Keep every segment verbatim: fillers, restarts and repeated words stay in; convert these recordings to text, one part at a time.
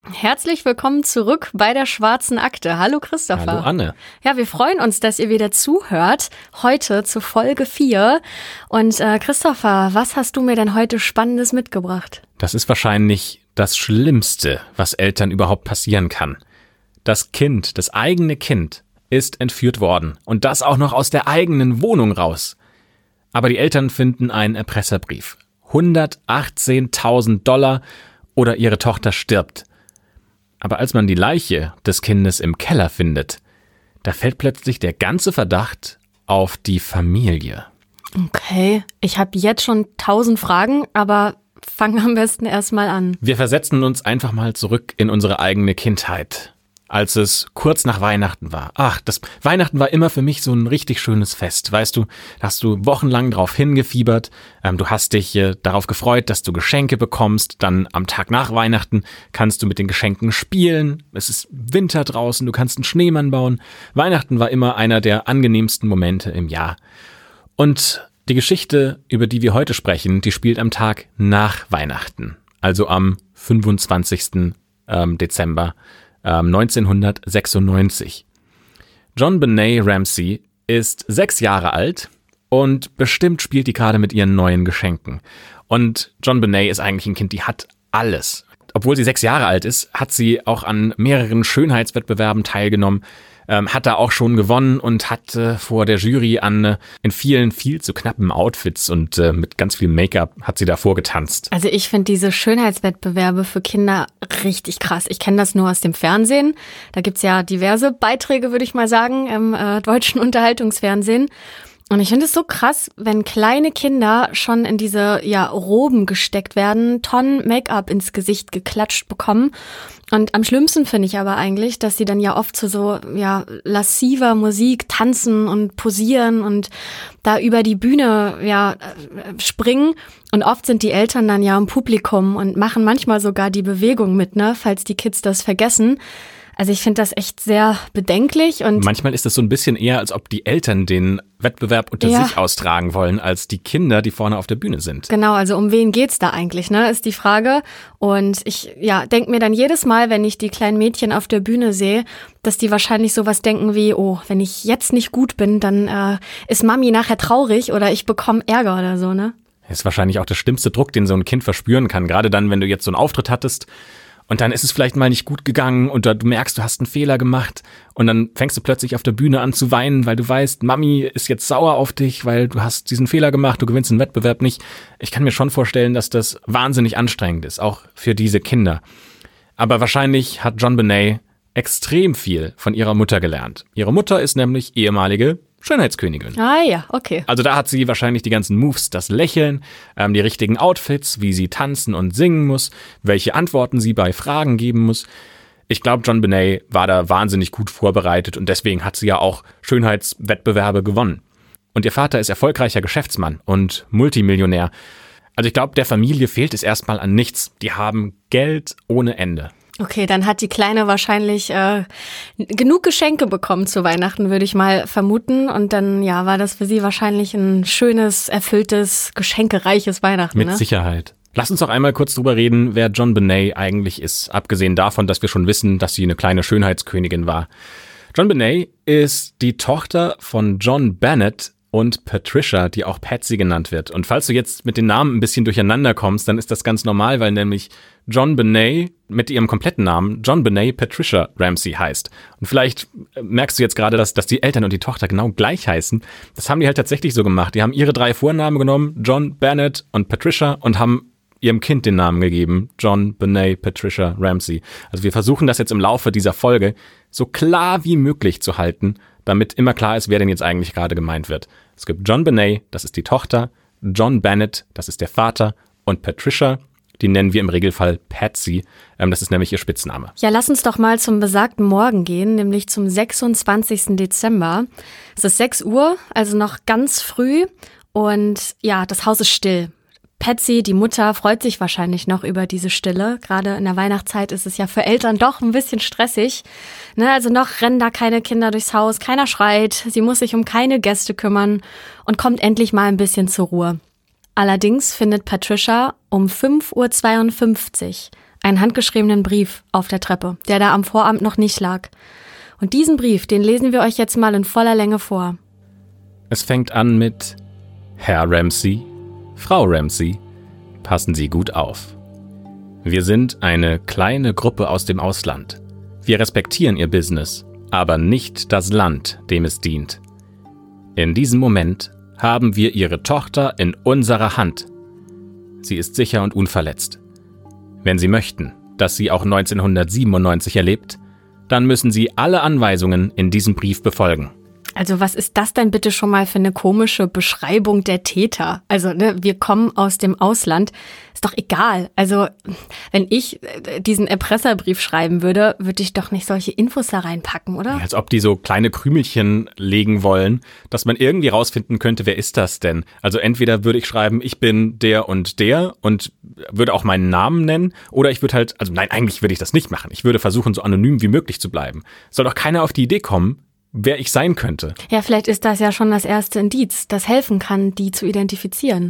Herzlich willkommen zurück bei der Schwarzen Akte. Hallo Christopher. Hallo Anne. Ja, wir freuen uns, dass ihr wieder zuhört, heute zu Folge vier. Und äh, Christopher, was hast du mir denn heute Spannendes mitgebracht? Das ist wahrscheinlich das Schlimmste, was Eltern überhaupt passieren kann. Das Kind, das eigene Kind, ist entführt worden. Und das auch noch aus der eigenen Wohnung raus. Aber die Eltern finden einen Erpresserbrief. hundertachtzehntausend Dollar oder ihre Tochter stirbt. Aber als man die Leiche des Kindes im Keller findet, da fällt plötzlich der ganze Verdacht auf die Familie. Okay, ich habe jetzt schon tausend Fragen, aber fangen am besten erstmal an. Wir versetzen uns einfach mal zurück in unsere eigene Kindheit, als es kurz nach Weihnachten war. Ach, das Weihnachten war immer für mich so ein richtig schönes Fest, weißt du, da hast du wochenlang drauf hingefiebert, ähm, du hast dich äh, darauf gefreut, dass du Geschenke bekommst, dann am Tag nach Weihnachten kannst du mit den Geschenken spielen, es ist Winter draußen, du kannst einen Schneemann bauen. Weihnachten war immer einer der angenehmsten Momente im Jahr. Und die Geschichte, über die wir heute sprechen, die spielt am Tag nach Weihnachten, also am fünfundzwanzigsten Dezember neunzehnhundertsechsundneunzig. John Benet Ramsey ist sechs Jahre alt und bestimmt spielt die gerade mit ihren neuen Geschenken. Und John Benet ist eigentlich ein Kind, die hat alles. Obwohl sie sechs Jahre alt ist, hat sie auch an mehreren Schönheitswettbewerben teilgenommen, ähm, hat da auch schon gewonnen und hat äh, vor der Jury an äh, in vielen viel zu knappen Outfits und äh, mit ganz viel Make-up hat sie da vorgetanzt. Also ich finde diese Schönheitswettbewerbe für Kinder richtig krass. Ich kenne das nur aus dem Fernsehen. Da gibt's ja diverse Beiträge, würde ich mal sagen, im äh, deutschen Unterhaltungsfernsehen. Und ich finde es so krass, wenn kleine Kinder schon in diese ja Roben gesteckt werden, Tonnen Make-up ins Gesicht geklatscht bekommen. Und am schlimmsten finde ich aber eigentlich, dass sie dann ja oft zu so ja lassiver Musik tanzen und posieren und da über die Bühne ja springen. Und oft sind die Eltern dann ja im Publikum und machen manchmal sogar die Bewegung mit, ne, falls die Kids das vergessen. Also ich finde das echt sehr bedenklich. Und manchmal ist es so ein bisschen eher, als ob die Eltern den Wettbewerb unter ja. sich austragen wollen, als die Kinder, die vorne auf der Bühne sind. Genau, also um wen geht's da eigentlich, ne, ist die Frage. Und ich ja denke mir dann jedes Mal, wenn ich die kleinen Mädchen auf der Bühne sehe, dass die wahrscheinlich sowas denken wie, oh, wenn ich jetzt nicht gut bin, dann äh, ist Mami nachher traurig oder ich bekomme Ärger oder so, ne? Das ist wahrscheinlich auch der schlimmste Druck, den so ein Kind verspüren kann, gerade dann, wenn du jetzt so einen Auftritt hattest. Und dann ist es vielleicht mal nicht gut gegangen und du merkst, du hast einen Fehler gemacht und dann fängst du plötzlich auf der Bühne an zu weinen, weil du weißt, Mami ist jetzt sauer auf dich, weil du hast diesen Fehler gemacht, du gewinnst den Wettbewerb nicht. Ich kann mir schon vorstellen, dass das wahnsinnig anstrengend ist, auch für diese Kinder. Aber wahrscheinlich hat John Benet extrem viel von ihrer Mutter gelernt. Ihre Mutter ist nämlich ehemalige Schönheitskönigin. Ah ja, okay. Also da hat sie wahrscheinlich die ganzen Moves, das Lächeln, ähm, die richtigen Outfits, wie sie tanzen und singen muss, welche Antworten sie bei Fragen geben muss. Ich glaube, John Benet war da wahnsinnig gut vorbereitet und deswegen hat sie ja auch Schönheitswettbewerbe gewonnen. Und ihr Vater ist erfolgreicher Geschäftsmann und Multimillionär. Also ich glaube, der Familie fehlt es erstmal an nichts. Die haben Geld ohne Ende. Okay, dann hat die Kleine wahrscheinlich äh, genug Geschenke bekommen zu Weihnachten, würde ich mal vermuten. Und dann ja, war das für sie wahrscheinlich ein schönes, erfülltes, geschenkereiches Weihnachten. Mit ne? Sicherheit. Lass uns doch einmal kurz drüber reden, wer John Benet eigentlich ist. Abgesehen davon, dass wir schon wissen, dass sie eine kleine Schönheitskönigin war. John Benet ist die Tochter von John Bennett und Patricia, die auch Patsy genannt wird. Und falls du jetzt mit den Namen ein bisschen durcheinander kommst, dann ist das ganz normal, weil nämlich John Benet mit ihrem kompletten Namen John Benet Patricia Ramsey heißt. Und vielleicht merkst du jetzt gerade, dass, dass die Eltern und die Tochter genau gleich heißen. Das haben die halt tatsächlich so gemacht. Die haben ihre drei Vornamen genommen, John Bennett und Patricia, und haben ihrem Kind den Namen gegeben, John Benet Patricia Ramsey. Also wir versuchen das jetzt im Laufe dieser Folge so klar wie möglich zu halten, damit immer klar ist, wer denn jetzt eigentlich gerade gemeint wird. Es gibt John Benet, das ist die Tochter, John Bennett, das ist der Vater, und Patricia, die nennen wir im Regelfall Patsy, ähm, das ist nämlich ihr Spitzname. Ja, lass uns doch mal zum besagten Morgen gehen, nämlich zum sechsundzwanzigsten Dezember. Es ist sechs Uhr, also noch ganz früh, und ja, das Haus ist still. Patsy, die Mutter, freut sich wahrscheinlich noch über diese Stille. Gerade in der Weihnachtszeit ist es ja für Eltern doch ein bisschen stressig. Ne, also noch rennen da keine Kinder durchs Haus, keiner schreit, sie muss sich um keine Gäste kümmern und kommt endlich mal ein bisschen zur Ruhe. Allerdings findet Patricia um fünf Uhr zweiundfünfzig einen handgeschriebenen Brief auf der Treppe, der da am Vorabend noch nicht lag. Und diesen Brief, den lesen wir euch jetzt mal in voller Länge vor. Es fängt an mit: Herr Ramsey, Frau Ramsey, passen Sie gut auf. Wir sind eine kleine Gruppe aus dem Ausland. Wir respektieren Ihr Business, aber nicht das Land, dem es dient. In diesem Moment haben wir Ihre Tochter in unserer Hand. Sie ist sicher und unverletzt. Wenn Sie möchten, dass sie auch neunzehnhundertsiebenundneunzig erlebt, dann müssen Sie alle Anweisungen in diesem Brief befolgen. Also was ist das denn bitte schon mal für eine komische Beschreibung der Täter? Also ne, wir kommen aus dem Ausland, ist doch egal. Also wenn ich diesen Erpresserbrief schreiben würde, würde ich doch nicht solche Infos da reinpacken, oder? Ja, als ob die so kleine Krümelchen legen wollen, dass man irgendwie rausfinden könnte, wer ist das denn? Also entweder würde ich schreiben, ich bin der und der und würde auch meinen Namen nennen, oder ich würde halt, also nein, eigentlich würde ich das nicht machen. Ich würde versuchen, so anonym wie möglich zu bleiben. Soll doch keiner auf die Idee kommen, wer ich sein könnte. Ja, vielleicht ist das ja schon das erste Indiz, das helfen kann, die zu identifizieren.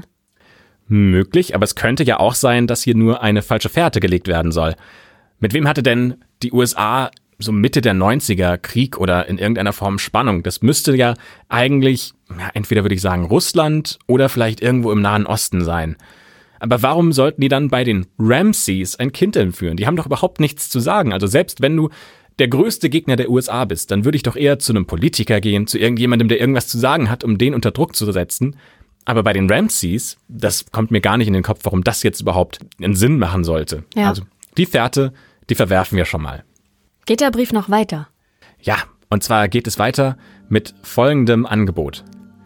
Möglich, aber es könnte ja auch sein, dass hier nur eine falsche Fährte gelegt werden soll. Mit wem hatte denn die U S A so Mitte der neunziger Krieg oder in irgendeiner Form Spannung? Das müsste ja eigentlich, ja, entweder würde ich sagen Russland oder vielleicht irgendwo im Nahen Osten sein. Aber warum sollten die dann bei den Ramseys ein Kind entführen? Die haben doch überhaupt nichts zu sagen. Also selbst wenn du der größte Gegner der U S A bist, dann würde ich doch eher zu einem Politiker gehen, zu irgendjemandem, der irgendwas zu sagen hat, um den unter Druck zu setzen. Aber bei den Ramseys, das kommt mir gar nicht in den Kopf, warum das jetzt überhaupt einen Sinn machen sollte. Ja. Also die Fährte, die verwerfen wir schon mal. Geht der Brief noch weiter? Ja, und zwar geht es weiter mit folgendem Angebot.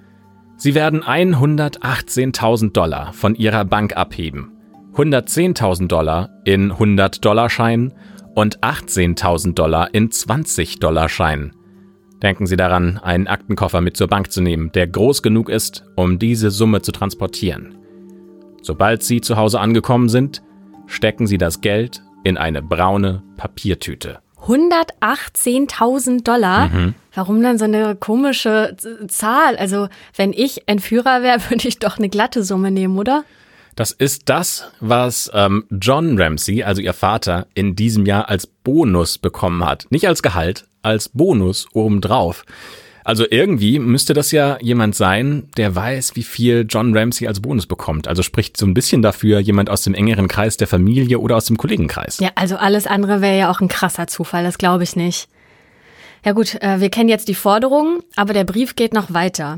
Sie werden hundertachtzehntausend Dollar von Ihrer Bank abheben, hundertzehntausend Dollar in hundert-Dollar-Scheinen und achtzehntausend Dollar in zwanzig-Dollar-Scheinen. Denken Sie daran, einen Aktenkoffer mit zur Bank zu nehmen, der groß genug ist, um diese Summe zu transportieren. Sobald Sie zu Hause angekommen sind, stecken Sie das Geld in eine braune Papiertüte. hundertachtzehntausend Dollar? Mhm. Warum dann so eine komische Zahl? Also wenn ich Entführer wäre, würde ich doch eine glatte Summe nehmen, oder? Das ist das, was ähm, John Ramsey, also ihr Vater, in diesem Jahr als Bonus bekommen hat. Nicht als Gehalt, als Bonus obendrauf. Also irgendwie müsste das ja jemand sein, der weiß, wie viel John Ramsey als Bonus bekommt. Also spricht so ein bisschen dafür jemand aus dem engeren Kreis der Familie oder aus dem Kollegenkreis. Ja, also alles andere wäre ja auch ein krasser Zufall, das glaube ich nicht. Ja gut, äh, wir kennen jetzt die Forderung, aber der Brief geht noch weiter.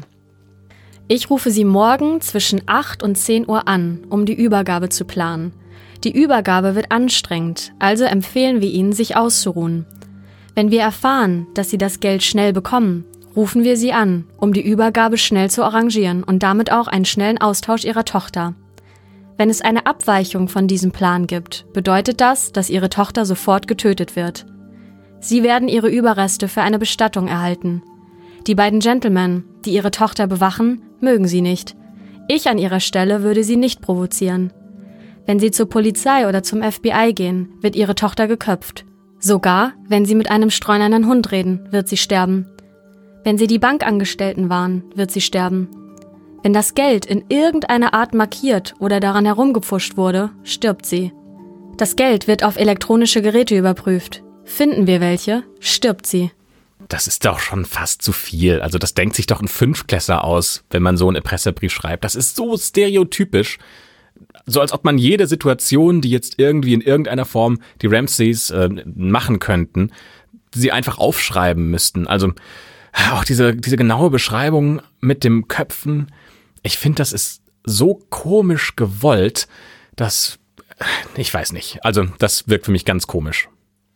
Ich rufe Sie morgen zwischen acht und zehn Uhr an, um die Übergabe zu planen. Die Übergabe wird anstrengend, also empfehlen wir Ihnen, sich auszuruhen. Wenn wir erfahren, dass Sie das Geld schnell bekommen, rufen wir Sie an, um die Übergabe schnell zu arrangieren und damit auch einen schnellen Austausch Ihrer Tochter. Wenn es eine Abweichung von diesem Plan gibt, bedeutet das, dass Ihre Tochter sofort getötet wird. Sie werden Ihre Überreste für eine Bestattung erhalten. Die beiden Gentlemen, die Ihre Tochter bewachen, mögen Sie nicht. Ich an Ihrer Stelle würde Sie nicht provozieren. Wenn Sie zur Polizei oder zum F B I gehen, wird Ihre Tochter geköpft. Sogar, wenn Sie mit einem streunernden Hund reden, wird sie sterben. Wenn Sie die Bankangestellten waren, wird sie sterben. Wenn das Geld in irgendeiner Art markiert oder daran herumgepfuscht wurde, stirbt sie. Das Geld wird auf elektronische Geräte überprüft. Finden wir welche, stirbt sie. Das ist doch schon fast zu viel. Also das denkt sich doch ein Fünftklässler aus, wenn man so einen Erpresserbrief schreibt. Das ist so stereotypisch. So als ob man jede Situation, die jetzt irgendwie in irgendeiner Form die Ramseys äh, machen könnten, sie einfach aufschreiben müssten. Also auch diese, diese genaue Beschreibung mit dem Köpfen, ich finde, das ist so komisch gewollt, dass, ich weiß nicht, also das wirkt für mich ganz komisch.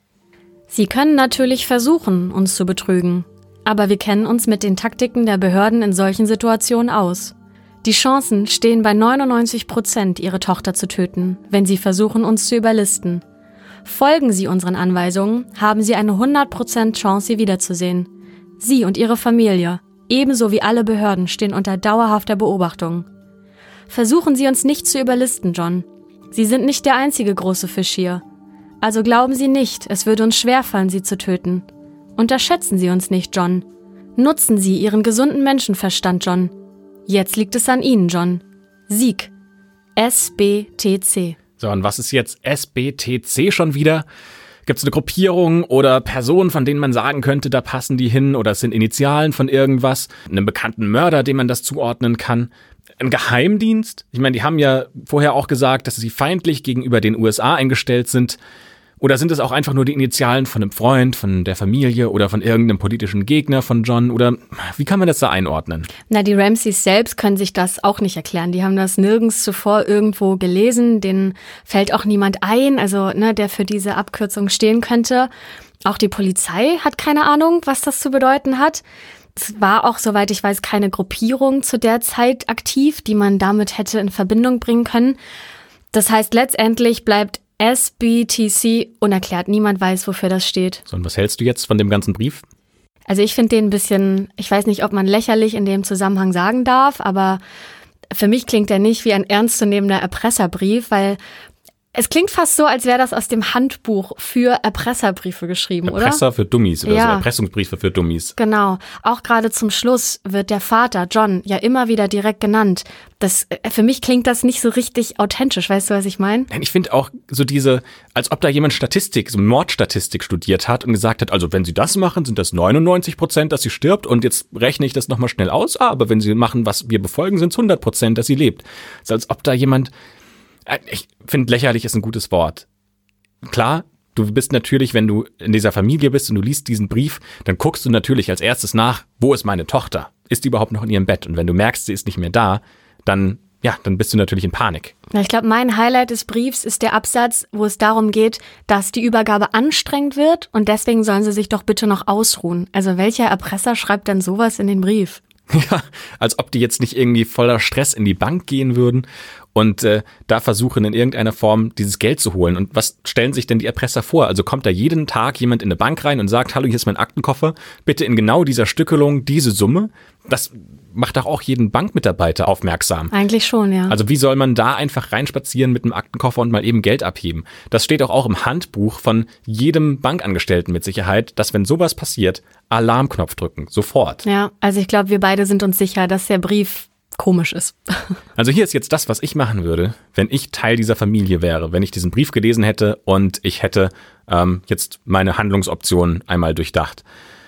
Sie können natürlich versuchen, uns zu betrügen, aber wir kennen uns mit den Taktiken der Behörden in solchen Situationen aus. Die Chancen stehen bei neunundneunzig Prozent, Ihre Tochter zu töten, wenn Sie versuchen, uns zu überlisten. Folgen Sie unseren Anweisungen, haben Sie eine hundert Prozent Chance, sie wiederzusehen. Sie und Ihre Familie, ebenso wie alle Behörden, stehen unter dauerhafter Beobachtung. Versuchen Sie uns nicht zu überlisten, John. Sie sind nicht der einzige große Fisch hier. Also glauben Sie nicht, es würde uns schwerfallen, Sie zu töten. Unterschätzen Sie uns nicht, John. Nutzen Sie Ihren gesunden Menschenverstand, John. Jetzt liegt es an Ihnen, John. Sieg. S B T C. So, und was ist jetzt S B T C schon wieder? Gibt es eine Gruppierung oder Personen, von denen man sagen könnte, da passen die hin, oder es sind Initialen von irgendwas, einem bekannten Mörder, dem man das zuordnen kann? Ein Geheimdienst? Ich meine, die haben ja vorher auch gesagt, dass sie feindlich gegenüber den U S A eingestellt sind. Oder sind es auch einfach nur die Initialen von einem Freund, von der Familie oder von irgendeinem politischen Gegner von John? Oder wie kann man das da einordnen? Na, die Ramseys selbst können sich das auch nicht erklären. Die haben das nirgends zuvor irgendwo gelesen. Denen fällt auch niemand ein, also ne, der für diese Abkürzung stehen könnte. Auch die Polizei hat keine Ahnung, was das zu bedeuten hat. Es war auch, soweit ich weiß, keine Gruppierung zu der Zeit aktiv, die man damit hätte in Verbindung bringen können. Das heißt, letztendlich bleibt S B T C unerklärt. Niemand weiß, wofür das steht. So, und was hältst du jetzt von dem ganzen Brief? Also ich finde den ein bisschen, ich weiß nicht, ob man lächerlich in dem Zusammenhang sagen darf, aber für mich klingt der nicht wie ein ernstzunehmender Erpresserbrief, weil es klingt fast so, als wäre das aus dem Handbuch für Erpresserbriefe geschrieben, oder? Erpresser für Dummies oder ja. so, Erpressungsbriefe für Dummies. Genau. Auch gerade zum Schluss wird der Vater, John, ja immer wieder direkt genannt. Das, für mich klingt das nicht so richtig authentisch, weißt du, was ich meine? Ich finde auch so diese, als ob da jemand Statistik, so Mordstatistik studiert hat und gesagt hat, also wenn sie das machen, sind das neunundneunzig Prozent, dass sie stirbt, und jetzt rechne ich das nochmal schnell aus, ah, aber wenn sie machen, was wir befolgen, sind es hundert Prozent, dass sie lebt. So als ob da jemand, ich finde, lächerlich ist ein gutes Wort. Klar, du bist natürlich, wenn du in dieser Familie bist und du liest diesen Brief, dann guckst du natürlich als erstes nach, wo ist meine Tochter? Ist die überhaupt noch in ihrem Bett? Und wenn du merkst, sie ist nicht mehr da, dann, ja, dann bist du natürlich in Panik. Ja, ich glaube, mein Highlight des Briefs ist der Absatz, wo es darum geht, dass die Übergabe anstrengend wird und deswegen sollen sie sich doch bitte noch ausruhen. Also welcher Erpresser schreibt denn sowas in den Brief? Ja, als ob die jetzt nicht irgendwie voller Stress in die Bank gehen würden und äh, da versuchen in irgendeiner Form dieses Geld zu holen. Und was stellen sich denn die Erpresser vor? Also kommt da jeden Tag jemand in eine Bank rein und sagt, hallo, hier ist mein Aktenkoffer, bitte in genau dieser Stückelung diese Summe? Das macht doch auch jeden Bankmitarbeiter aufmerksam. Eigentlich schon, ja. Also wie soll man da einfach reinspazieren mit einem Aktenkoffer und mal eben Geld abheben? Das steht auch, auch im Handbuch von jedem Bankangestellten mit Sicherheit, dass wenn sowas passiert, Alarmknopf drücken, sofort. Ja, also ich glaube, wir beide sind uns sicher, dass der Brief komisch ist. Also hier ist jetzt das, was ich machen würde, wenn ich Teil dieser Familie wäre, wenn ich diesen Brief gelesen hätte und ich hätte ähm, jetzt meine Handlungsoptionen einmal durchdacht.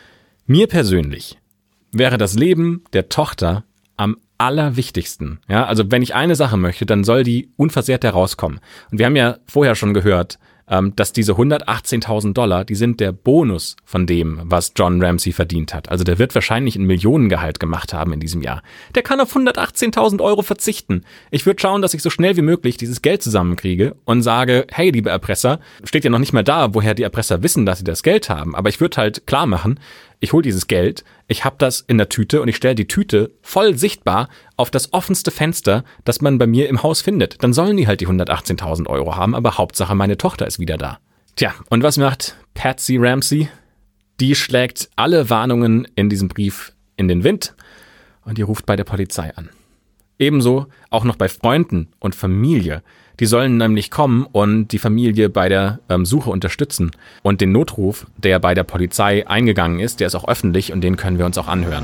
Mir persönlich wäre das Leben der Tochter am allerwichtigsten. Ja, also wenn ich eine Sache möchte, dann soll die unversehrt herauskommen. Und wir haben ja vorher schon gehört, ähm, dass diese hundertachtzehntausend Dollar, die sind der Bonus von dem, was John Ramsey verdient hat. Also der wird wahrscheinlich ein Millionengehalt gemacht haben in diesem Jahr. Der kann auf hundertachtzehntausend Euro verzichten. Ich würde schauen, dass ich so schnell wie möglich dieses Geld zusammenkriege und sage, hey, liebe Erpresser, steht ja noch nicht mal da, woher die Erpresser wissen, dass sie das Geld haben. Aber ich würde halt klar machen, ich hole dieses Geld, ich habe das in der Tüte und ich stelle die Tüte voll sichtbar auf das offenste Fenster, das man bei mir im Haus findet. Dann sollen die halt die hundertachtzehntausend Euro haben, aber Hauptsache meine Tochter ist wieder da. Tja, und was macht Patsy Ramsey? Die schlägt alle Warnungen in diesem Brief in den Wind und die ruft bei der Polizei an. Ebenso auch noch bei Freunden und Familie. Die sollen nämlich kommen und die Familie bei der ähm, Suche unterstützen. Und den Notruf, der bei der Polizei eingegangen ist, der ist auch öffentlich und den können wir uns auch anhören.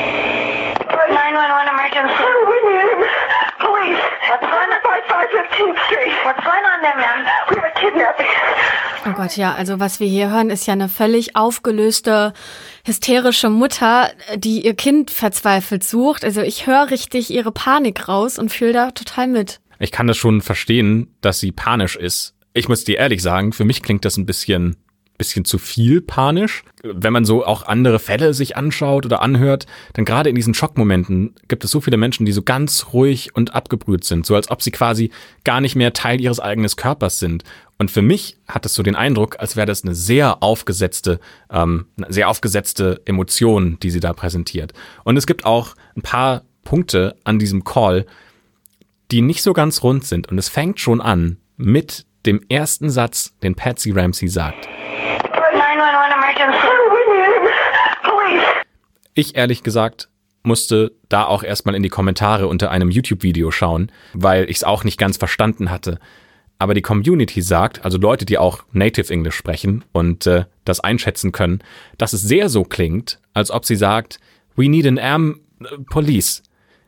nine one one emergency. Police. What's going on? five fifteenth Street. What's going on there, ma'am? We have a kidnapping. Oh Gott, ja, also was wir hier hören, ist ja eine völlig aufgelöste, hysterische Mutter, die ihr Kind verzweifelt sucht. Also ich höre richtig ihre Panik raus und fühle da total mit. Ich kann das schon verstehen, dass sie panisch ist. Ich muss dir ehrlich sagen, für mich klingt das ein bisschen, bisschen zu viel panisch. Wenn man so auch andere Fälle sich anschaut oder anhört, dann gerade in diesen Schockmomenten gibt es so viele Menschen, die so ganz ruhig und abgebrüht sind, so als ob sie quasi gar nicht mehr Teil ihres eigenen Körpers sind. Und für mich hat es so den Eindruck, als wäre das eine sehr aufgesetzte, ähm, eine sehr aufgesetzte Emotion, die sie da präsentiert. Und es gibt auch ein paar Punkte an diesem Call, die nicht so ganz rund sind. Und es fängt schon an mit dem ersten Satz, den Patsy Ramsey sagt. nine one one emergency. Police. Ich ehrlich gesagt musste da auch erstmal in die Kommentare unter einem YouTube-Video schauen, weil ich es auch nicht ganz verstanden hatte. Aber die Community sagt, also Leute, die auch Native English sprechen und äh, das einschätzen können, dass es sehr so klingt, als ob sie sagt, we need an armed police.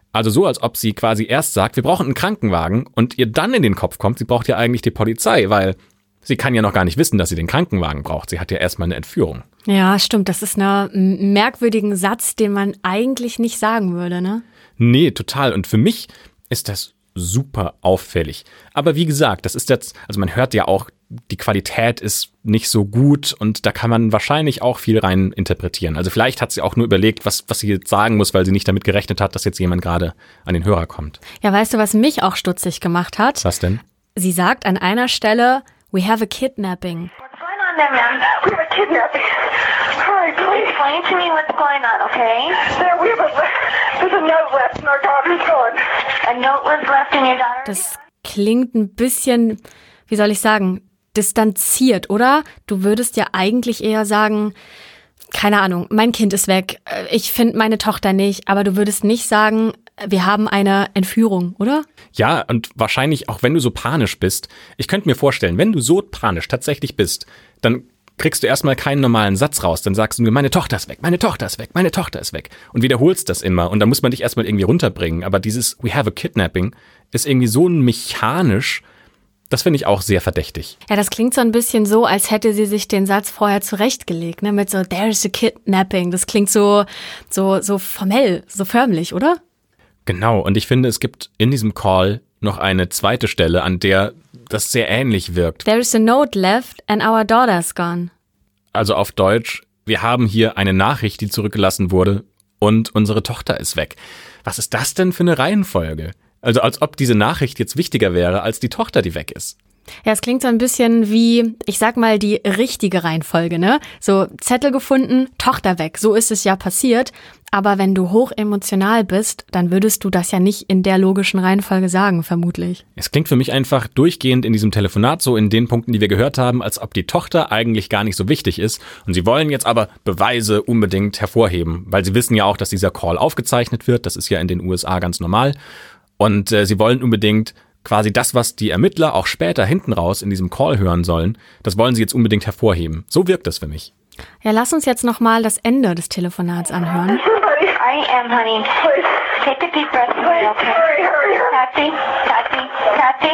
Also so, als ob sie quasi erst sagt, wir brauchen einen Krankenwagen und ihr dann in den Kopf kommt, sie braucht ja eigentlich die Polizei, weil sie kann ja noch gar nicht wissen, dass sie den Krankenwagen braucht. Sie hat ja erstmal eine Entführung. Ja, stimmt. Das ist ein merkwürdiger Satz, den man eigentlich nicht sagen würde, ne? Nee, total. Und für mich ist das super auffällig. Aber wie gesagt, das ist jetzt, also man hört ja auch, die Qualität ist nicht so gut und da kann man wahrscheinlich auch viel rein interpretieren. Also vielleicht hat sie auch nur überlegt, was, was sie jetzt sagen muss, weil sie nicht damit gerechnet hat, dass jetzt jemand gerade an den Hörer kommt. Ja, weißt du, was mich auch stutzig gemacht hat? Was denn? Sie sagt an einer Stelle, we have a kidnapping. What's going on there, ma'am? We have a kidnapping. Hurry, please. Explain to me what's going on, okay? There, we have a, there's a note left and our daughter's gone. A note was left in your daughter? Das klingt ein bisschen, wie soll ich sagen, distanziert, oder? Du würdest ja eigentlich eher sagen, keine Ahnung, mein Kind ist weg, ich finde meine Tochter nicht, aber du würdest nicht sagen, wir haben eine Entführung, oder? Ja, und wahrscheinlich auch wenn du so panisch bist, ich könnte mir vorstellen, wenn du so panisch tatsächlich bist, dann kriegst du erstmal keinen normalen Satz raus, dann sagst du nur, meine Tochter ist weg, meine Tochter ist weg, meine Tochter ist weg und wiederholst das immer und dann muss man dich erstmal irgendwie runterbringen, aber dieses we have a kidnapping ist irgendwie so mechanisch. Das finde ich auch sehr verdächtig. Ja, das klingt so ein bisschen so, als hätte sie sich den Satz vorher zurechtgelegt, ne? Mit so, there's a kidnapping. Das klingt so, so, so formell, so förmlich, oder? Genau, und ich finde, es gibt in diesem Call noch eine zweite Stelle, an der das sehr ähnlich wirkt. There's a note left and our daughter's gone. Also auf Deutsch, wir haben hier eine Nachricht, die zurückgelassen wurde und unsere Tochter ist weg. Was ist das denn für eine Reihenfolge? Also als ob diese Nachricht jetzt wichtiger wäre als die Tochter, die weg ist. Ja, es klingt so ein bisschen wie, ich sag mal, die richtige Reihenfolge, ne? So Zettel gefunden, Tochter weg. So ist es ja passiert. Aber wenn du hoch emotional bist, dann würdest du das ja nicht in der logischen Reihenfolge sagen, vermutlich. Es klingt für mich einfach durchgehend in diesem Telefonat so in den Punkten, die wir gehört haben, als ob die Tochter eigentlich gar nicht so wichtig ist. Und sie wollen jetzt aber Beweise unbedingt hervorheben, weil sie wissen ja auch, dass dieser Call aufgezeichnet wird. Das ist ja in den U S A ganz normal. Und äh, sie wollen unbedingt quasi das, was die Ermittler auch später hinten raus in diesem Call hören sollen, das wollen sie jetzt unbedingt hervorheben. So wirkt das für mich. Ja, lass uns jetzt nochmal das Ende des Telefonats anhören. I am, honey. Please. Take a deep breath, okay? Hurry, hurry, hurry. Patsy, Patsy, Patsy,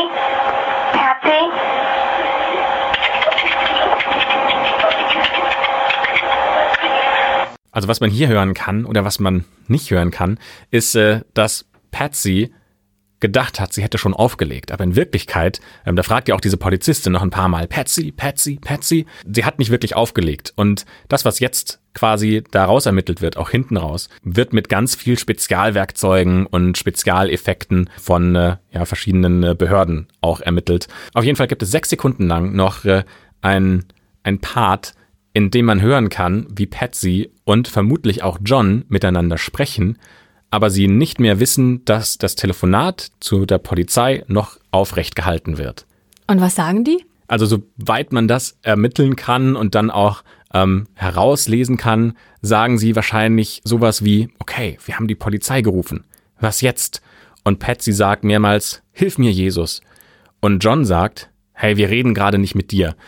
Patsy. Also was man hier hören kann oder was man nicht hören kann, ist, äh, dass Patsy gedacht hat, sie hätte schon aufgelegt. Aber in Wirklichkeit, ähm, da fragt ja auch diese Polizistin noch ein paar Mal, Patsy, Patsy, Patsy. Sie hat nicht wirklich aufgelegt. Und das, was jetzt quasi daraus ermittelt wird, auch hinten raus, wird mit ganz viel Spezialwerkzeugen und Spezialeffekten von äh, ja, verschiedenen äh, Behörden auch ermittelt. Auf jeden Fall gibt es sechs Sekunden lang noch äh, ein, ein Part, in dem man hören kann, wie Patsy und vermutlich auch John miteinander sprechen, aber sie nicht mehr wissen, dass das Telefonat zu der Polizei noch aufrecht gehalten wird. Und was sagen die? Also soweit man das ermitteln kann und dann auch ähm, herauslesen kann, sagen sie wahrscheinlich sowas wie, okay, wir haben die Polizei gerufen. Was jetzt? Und Patsy sagt mehrmals, hilf mir, Jesus. Und John sagt, hey, wir reden gerade nicht mit dir.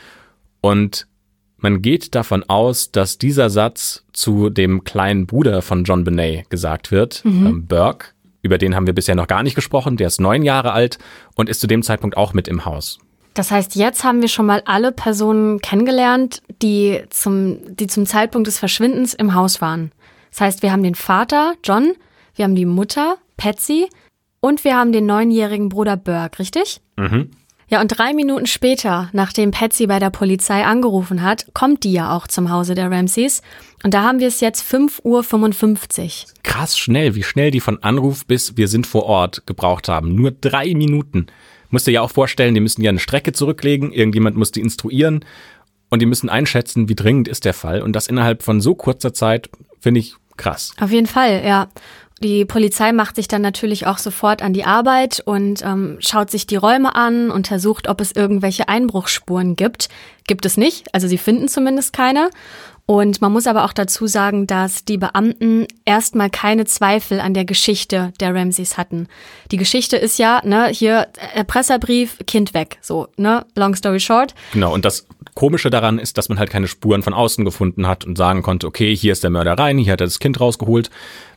Und man geht davon aus, dass dieser Satz zu dem kleinen Bruder von John Benet gesagt wird, mhm. ähm, Burke. Über den haben wir bisher noch gar nicht gesprochen. Der ist neun Jahre alt und ist zu dem Zeitpunkt auch mit im Haus. Das heißt, jetzt haben wir schon mal alle Personen kennengelernt, die zum, die zum Zeitpunkt des Verschwindens im Haus waren. Das heißt, wir haben den Vater, John, wir haben die Mutter, Patsy, und wir haben den neunjährigen Bruder Burke, richtig? Mhm. Ja, und drei Minuten später, nachdem Patsy bei der Polizei angerufen hat, kommt die ja auch zum Hause der Ramseys. Und da haben wir es jetzt fünf Uhr fünfundfünfzig. Krass schnell, wie schnell die von Anruf bis wir sind vor Ort gebraucht haben. Nur drei Minuten. Musst dir ja auch vorstellen, die müssen ja eine Strecke zurücklegen, irgendjemand muss die instruieren und die müssen einschätzen, wie dringend ist der Fall. Und das innerhalb von so kurzer Zeit, finde ich krass. Auf jeden Fall, ja. Die Polizei macht sich dann natürlich auch sofort an die Arbeit und ähm, schaut sich die Räume an, untersucht, ob es irgendwelche Einbruchsspuren gibt. Gibt es nicht, also sie finden zumindest keine. Und man muss aber auch dazu sagen, dass die Beamten erstmal keine Zweifel an der Geschichte der Ramseys hatten. Die Geschichte ist ja, ne, hier Erpresserbrief, Kind weg, so, ne, long story short. Genau, und das Komische daran ist, dass man halt keine Spuren von außen gefunden hat und sagen konnte, okay, hier ist der Mörder rein, hier hat er das Kind rausgeholt.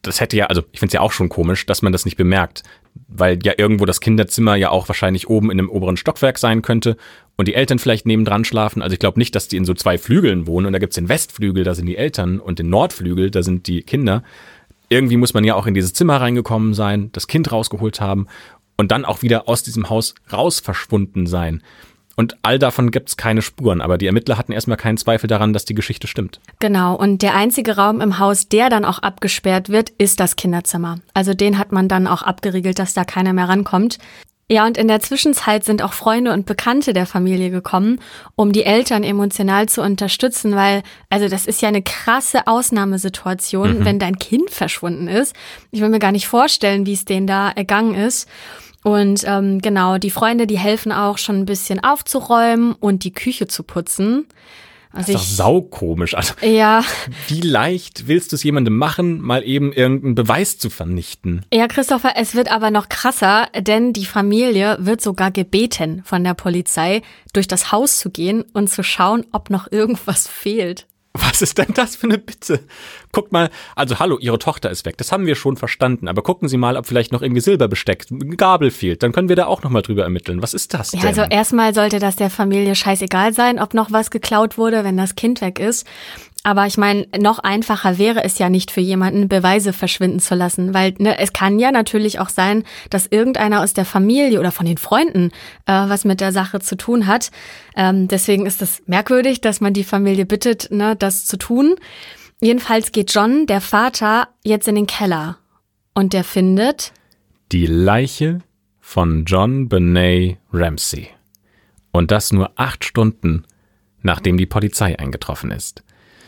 das hätte ja, also ich finde es ja auch schon komisch, dass man das nicht bemerkt, weil ja irgendwo das Kinderzimmer ja auch wahrscheinlich oben in einem oberen Stockwerk sein könnte und die Eltern vielleicht nebendran schlafen. Also ich glaube nicht, dass die in so zwei Flügeln wohnen und da gibt's den Westflügel, da sind die Eltern und den Nordflügel, da sind die Kinder. Irgendwie muss man ja auch in dieses Zimmer reingekommen sein, das Kind rausgeholt haben und dann auch wieder aus diesem Haus raus verschwunden sein. Und all davon gibt's keine Spuren, aber die Ermittler hatten erstmal keinen Zweifel daran, dass die Geschichte stimmt. Genau, und der einzige Raum im Haus, der dann auch abgesperrt wird, ist das Kinderzimmer. Also den hat man dann auch abgeriegelt, dass da keiner mehr rankommt. Ja, und in der Zwischenzeit sind auch Freunde und Bekannte der Familie gekommen, um die Eltern emotional zu unterstützen, weil, also das ist ja eine krasse Ausnahmesituation, mhm. wenn dein Kind verschwunden ist. Ich will mir gar nicht vorstellen, wie es denen da ergangen ist. Und ähm, genau, die Freunde, die helfen auch schon ein bisschen aufzuräumen und die Küche zu putzen. Also das ist doch saukomisch. Also, ja. Wie leicht willst du es jemandem machen, mal eben irgendeinen Beweis zu vernichten? Ja, Christopher, es wird aber noch krasser, denn die Familie wird sogar gebeten von der Polizei, durch das Haus zu gehen und zu schauen, ob noch irgendwas fehlt. Was ist denn das für eine Bitte? Guckt mal, also hallo, Ihre Tochter ist weg, das haben wir schon verstanden, aber gucken Sie mal, ob vielleicht noch irgendwie Silberbesteck, Gabel fehlt, dann können wir da auch nochmal drüber ermitteln. Was ist das denn? Ja, also erstmal sollte das der Familie scheißegal sein, ob noch was geklaut wurde, wenn das Kind weg ist. Aber ich meine, noch einfacher wäre es ja nicht für jemanden, Beweise verschwinden zu lassen, weil ne, es kann ja natürlich auch sein, dass irgendeiner aus der Familie oder von den Freunden äh, was mit der Sache zu tun hat. Ähm, deswegen ist es merkwürdig, dass man die Familie bittet, ne, das zu tun. Jedenfalls geht John, der Vater, jetzt in den Keller und der findet die Leiche von John Benet Ramsey. Und das nur acht Stunden, nachdem die Polizei eingetroffen ist.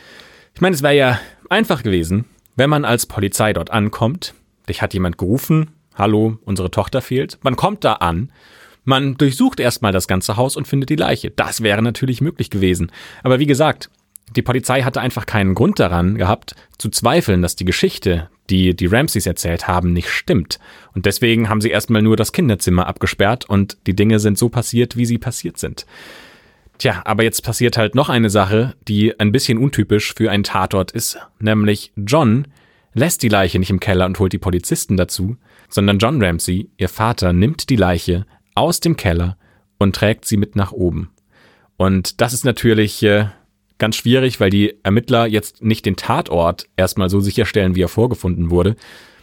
Ich meine, es wäre ja einfach gewesen, wenn man als Polizei dort ankommt, dich hat jemand gerufen, hallo, unsere Tochter fehlt, man kommt da an, man durchsucht erstmal das ganze Haus und findet die Leiche. Das wäre natürlich möglich gewesen. Aber wie gesagt, die Polizei hatte einfach keinen Grund daran gehabt, zu zweifeln, dass die Geschichte, die die Ramseys erzählt haben, nicht stimmt. Und deswegen haben sie erstmal nur das Kinderzimmer abgesperrt und die Dinge sind so passiert, wie sie passiert sind. Tja, aber jetzt passiert halt noch eine Sache, die ein bisschen untypisch für einen Tatort ist, nämlich John lässt die Leiche nicht im Keller und holt die Polizisten dazu, sondern John Ramsey, ihr Vater, nimmt die Leiche aus dem Keller und trägt sie mit nach oben. Und das ist natürlich äh, ganz schwierig, weil die Ermittler jetzt nicht den Tatort erstmal so sicherstellen, wie er vorgefunden wurde,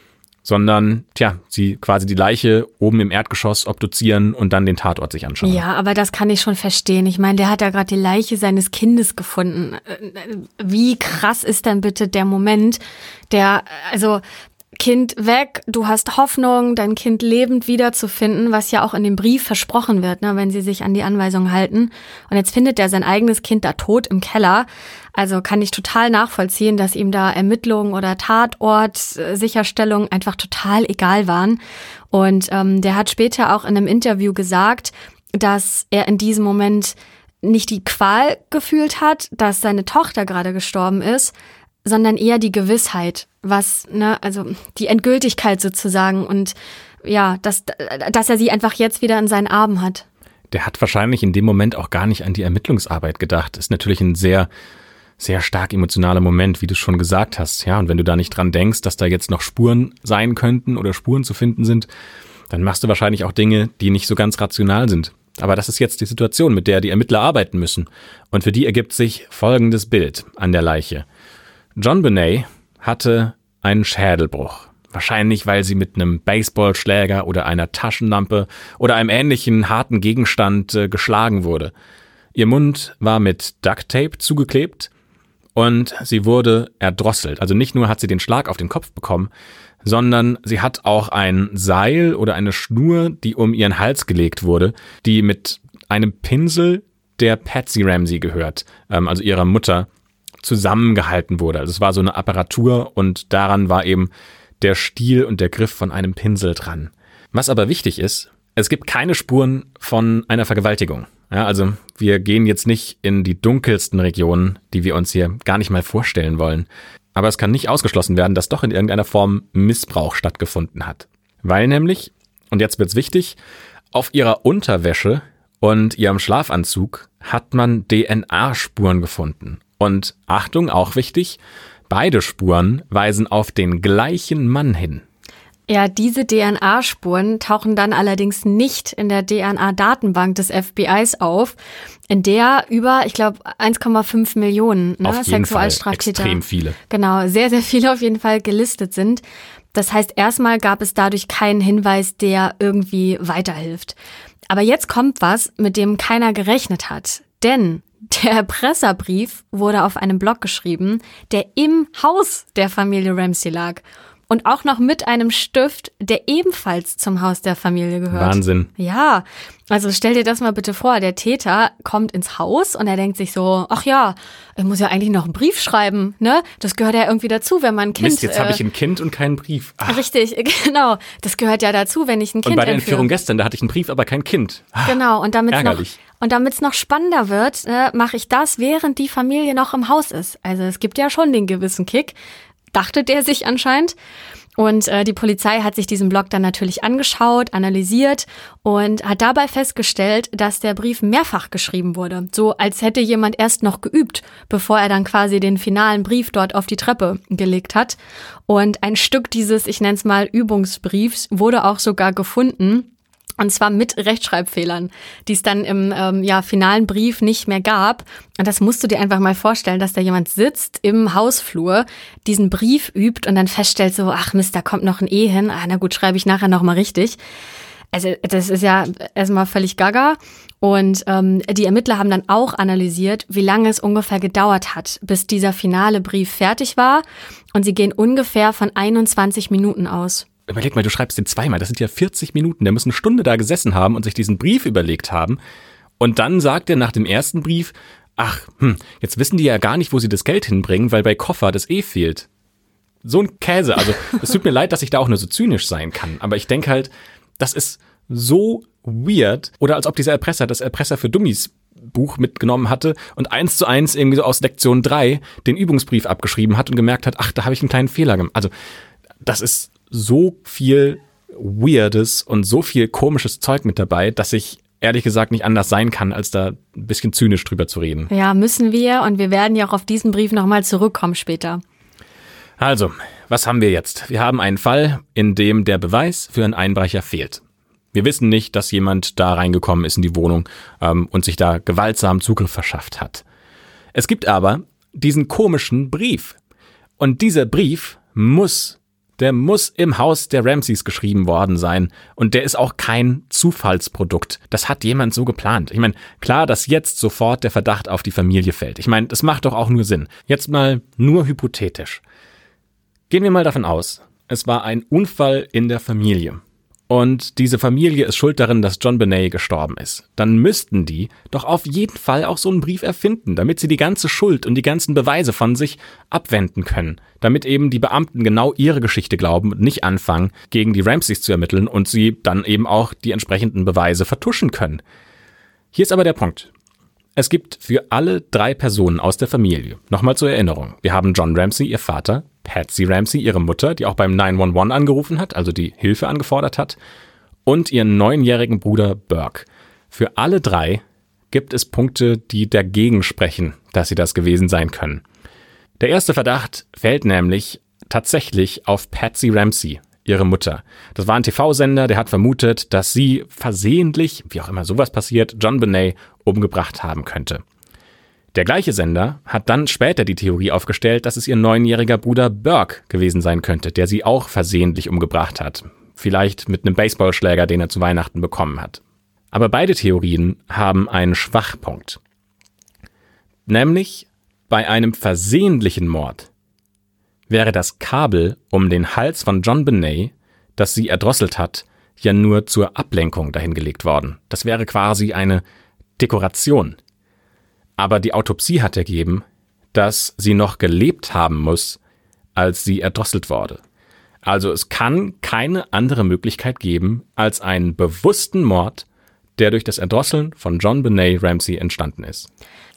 sondern, tja, sie quasi die Leiche oben im Erdgeschoss obduzieren und dann den Tatort sich anschauen. Ja, aber das kann ich schon verstehen. Ich meine, der hat ja gerade die Leiche seines Kindes gefunden. Wie krass ist denn bitte der Moment, der, also Kind weg, du hast Hoffnung, dein Kind lebend wiederzufinden, was ja auch in dem Brief versprochen wird, ne, wenn sie sich an die Anweisungen halten. Und jetzt findet er sein eigenes Kind da tot im Keller. Also kann ich total nachvollziehen, dass ihm da Ermittlungen oder Tatortsicherstellung einfach total egal waren. Und ähm, der hat später auch in einem Interview gesagt, dass er in diesem Moment nicht die Qual gefühlt hat, dass seine Tochter gerade gestorben ist, sondern eher die Gewissheit, was, ne, also die Endgültigkeit sozusagen und ja, dass, dass er sie einfach jetzt wieder in seinen Armen hat. Der hat wahrscheinlich in dem Moment auch gar nicht an die Ermittlungsarbeit gedacht. Ist natürlich ein sehr, sehr stark emotionaler Moment, wie du schon gesagt hast. Ja, und wenn du da nicht dran denkst, dass da jetzt noch Spuren sein könnten oder Spuren zu finden sind, dann machst du wahrscheinlich auch Dinge, die nicht so ganz rational sind. Aber das ist jetzt die Situation, mit der die Ermittler arbeiten müssen. Und für die ergibt sich folgendes Bild an der Leiche. John Benet hatte einen Schädelbruch. Wahrscheinlich, weil sie mit einem Baseballschläger oder einer Taschenlampe oder einem ähnlichen harten Gegenstand äh, geschlagen wurde. Ihr Mund war mit Ducktape zugeklebt und sie wurde erdrosselt. Also nicht nur hat sie den Schlag auf den Kopf bekommen, sondern sie hat auch ein Seil oder eine Schnur, die um ihren Hals gelegt wurde, die mit einem Pinsel der Patsy Ramsey gehört, ähm, also ihrer Mutter, zusammengehalten wurde. Also es war so eine Apparatur und daran war eben der Stiel und der Griff von einem Pinsel dran. Was aber wichtig ist, es gibt keine Spuren von einer Vergewaltigung. Ja, also wir gehen jetzt nicht in die dunkelsten Regionen, die wir uns hier gar nicht mal vorstellen wollen. Aber es kann nicht ausgeschlossen werden, dass doch in irgendeiner Form Missbrauch stattgefunden hat. Weil nämlich, und jetzt wird's wichtig, auf ihrer Unterwäsche und ihrem Schlafanzug hat man D N A-Spuren gefunden. Und Achtung, auch wichtig, Beide Spuren weisen auf den gleichen Mann hin. Ja, diese D N A-Spuren tauchen dann allerdings nicht in der D N A-Datenbank des F B Is auf, in der über, ich glaube, eins Komma fünf Millionen ne, auf jeden Sexualstraftäter, Fall extrem viele. Genau, sehr, sehr viele auf jeden Fall gelistet sind. Das heißt, erstmal gab es dadurch keinen Hinweis, der irgendwie weiterhilft. Aber jetzt kommt was, mit dem keiner gerechnet hat. Denn der Erpresserbrief wurde auf einem Blog geschrieben, der im Haus der Familie Ramsey lag. Und auch noch mit einem Stift, der ebenfalls zum Haus der Familie gehört. Wahnsinn. Ja, also stell dir das mal bitte vor, der Täter kommt ins Haus und er denkt sich so, ach ja, ich muss ja eigentlich noch einen Brief schreiben, ne? Das gehört ja irgendwie dazu, wenn man ein Kind... Mist, jetzt äh, habe ich ein Kind und keinen Brief. Ach. Richtig, genau. Das gehört ja dazu, wenn ich ein Kind Und bei der entführe. Entführung gestern, da hatte ich einen Brief, aber kein Kind. Ach, genau, und damit noch... ärgerlich. Und damit es noch spannender wird, äh, mache ich das, während die Familie noch im Haus ist. Also es gibt ja schon den gewissen Kick, dachte der sich anscheinend. Und äh, die Polizei hat sich diesen Blog dann natürlich angeschaut, analysiert und hat dabei festgestellt, dass der Brief mehrfach geschrieben wurde. So als hätte jemand erst noch geübt, bevor er dann quasi den finalen Brief dort auf die Treppe gelegt hat. Und ein Stück dieses, ich nenne es mal, Übungsbriefs wurde auch sogar gefunden. Und zwar mit Rechtschreibfehlern, die es dann im ähm, ja, finalen Brief nicht mehr gab. Und das musst du dir einfach mal vorstellen, dass da jemand sitzt im Hausflur, diesen Brief übt und dann feststellt so, ach Mist, da kommt noch ein E hin. Ah, na gut, schreibe ich nachher nochmal richtig. Also das ist ja erstmal völlig gaga. Und ähm, die Ermittler haben dann auch analysiert, wie lange es ungefähr gedauert hat, bis dieser finale Brief fertig war. Und sie gehen ungefähr von einundzwanzig Minuten aus. Überleg mal, du schreibst den zweimal, das sind ja vierzig Minuten. Der muss eine Stunde da gesessen haben und sich diesen Brief überlegt haben. Und dann sagt er nach dem ersten Brief, ach, hm, jetzt wissen die ja gar nicht, wo sie das Geld hinbringen, weil bei Koffer das eh fehlt. So ein Käse. Also es tut mir leid, dass ich da auch nur so zynisch sein kann. Aber ich denke halt, das ist so weird. Oder als ob dieser Erpresser das Erpresser für Dummies Buch mitgenommen hatte und eins zu eins irgendwie so aus Lektion drei den Übungsbrief abgeschrieben hat und gemerkt hat, ach, da habe ich einen kleinen Fehler gemacht. Also das ist so viel Weirdes und so viel komisches Zeug mit dabei, dass ich ehrlich gesagt nicht anders sein kann, als da ein bisschen zynisch drüber zu reden. Ja, müssen wir und wir werden ja auch auf diesen Brief nochmal zurückkommen später. Also, was haben wir jetzt? Wir haben einen Fall, in dem der Beweis für einen Einbrecher fehlt. Wir wissen nicht, dass jemand da reingekommen ist in die Wohnung ähm, und sich da gewaltsam Zugriff verschafft hat. Es gibt aber diesen komischen Brief. Und dieser Brief muss Der muss im Haus der Ramseys geschrieben worden sein. Und der ist auch kein Zufallsprodukt. Das hat jemand so geplant. Ich meine, klar, dass jetzt sofort der Verdacht auf die Familie fällt. Ich meine, das macht doch auch nur Sinn. Jetzt mal nur hypothetisch. Gehen wir mal davon aus, es war ein Unfall in der Familie. Und diese Familie ist schuld darin, dass John Benet gestorben ist. Dann müssten die doch auf jeden Fall auch so einen Brief erfinden, damit sie die ganze Schuld und die ganzen Beweise von sich abwenden können. Damit eben die Beamten genau ihre Geschichte glauben und nicht anfangen, gegen die Ramseys zu ermitteln und sie dann eben auch die entsprechenden Beweise vertuschen können. Hier ist aber der Punkt. Es gibt für alle drei Personen aus der Familie, nochmal zur Erinnerung, wir haben John Ramsey, ihr Vater, Patsy Ramsey, ihre Mutter, die auch beim neun eins eins angerufen hat, also die Hilfe angefordert hat, und ihren neunjährigen Bruder Burke. Für alle drei gibt es Punkte, die dagegen sprechen, dass sie das gewesen sein können. Der erste Verdacht fällt nämlich tatsächlich auf Patsy Ramsey, ihre Mutter. Das war ein T V-Sender, der hat vermutet, dass sie versehentlich, wie auch immer sowas passiert, John Benet umgebracht haben könnte. Der gleiche Sender hat dann später die Theorie aufgestellt, dass es ihr neunjähriger Bruder Burke gewesen sein könnte, der sie auch versehentlich umgebracht hat. Vielleicht mit einem Baseballschläger, den er zu Weihnachten bekommen hat. Aber beide Theorien haben einen Schwachpunkt. Nämlich bei einem versehentlichen Mord wäre das Kabel um den Hals von John Benet, das sie erdrosselt hat, ja nur zur Ablenkung dahingelegt worden. Das wäre quasi eine Dekoration. Aber die Autopsie hat ergeben, dass sie noch gelebt haben muss, als sie erdrosselt wurde. Also es kann keine andere Möglichkeit geben als einen bewussten Mord, der durch das Erdrosseln von John Benet Ramsey entstanden ist.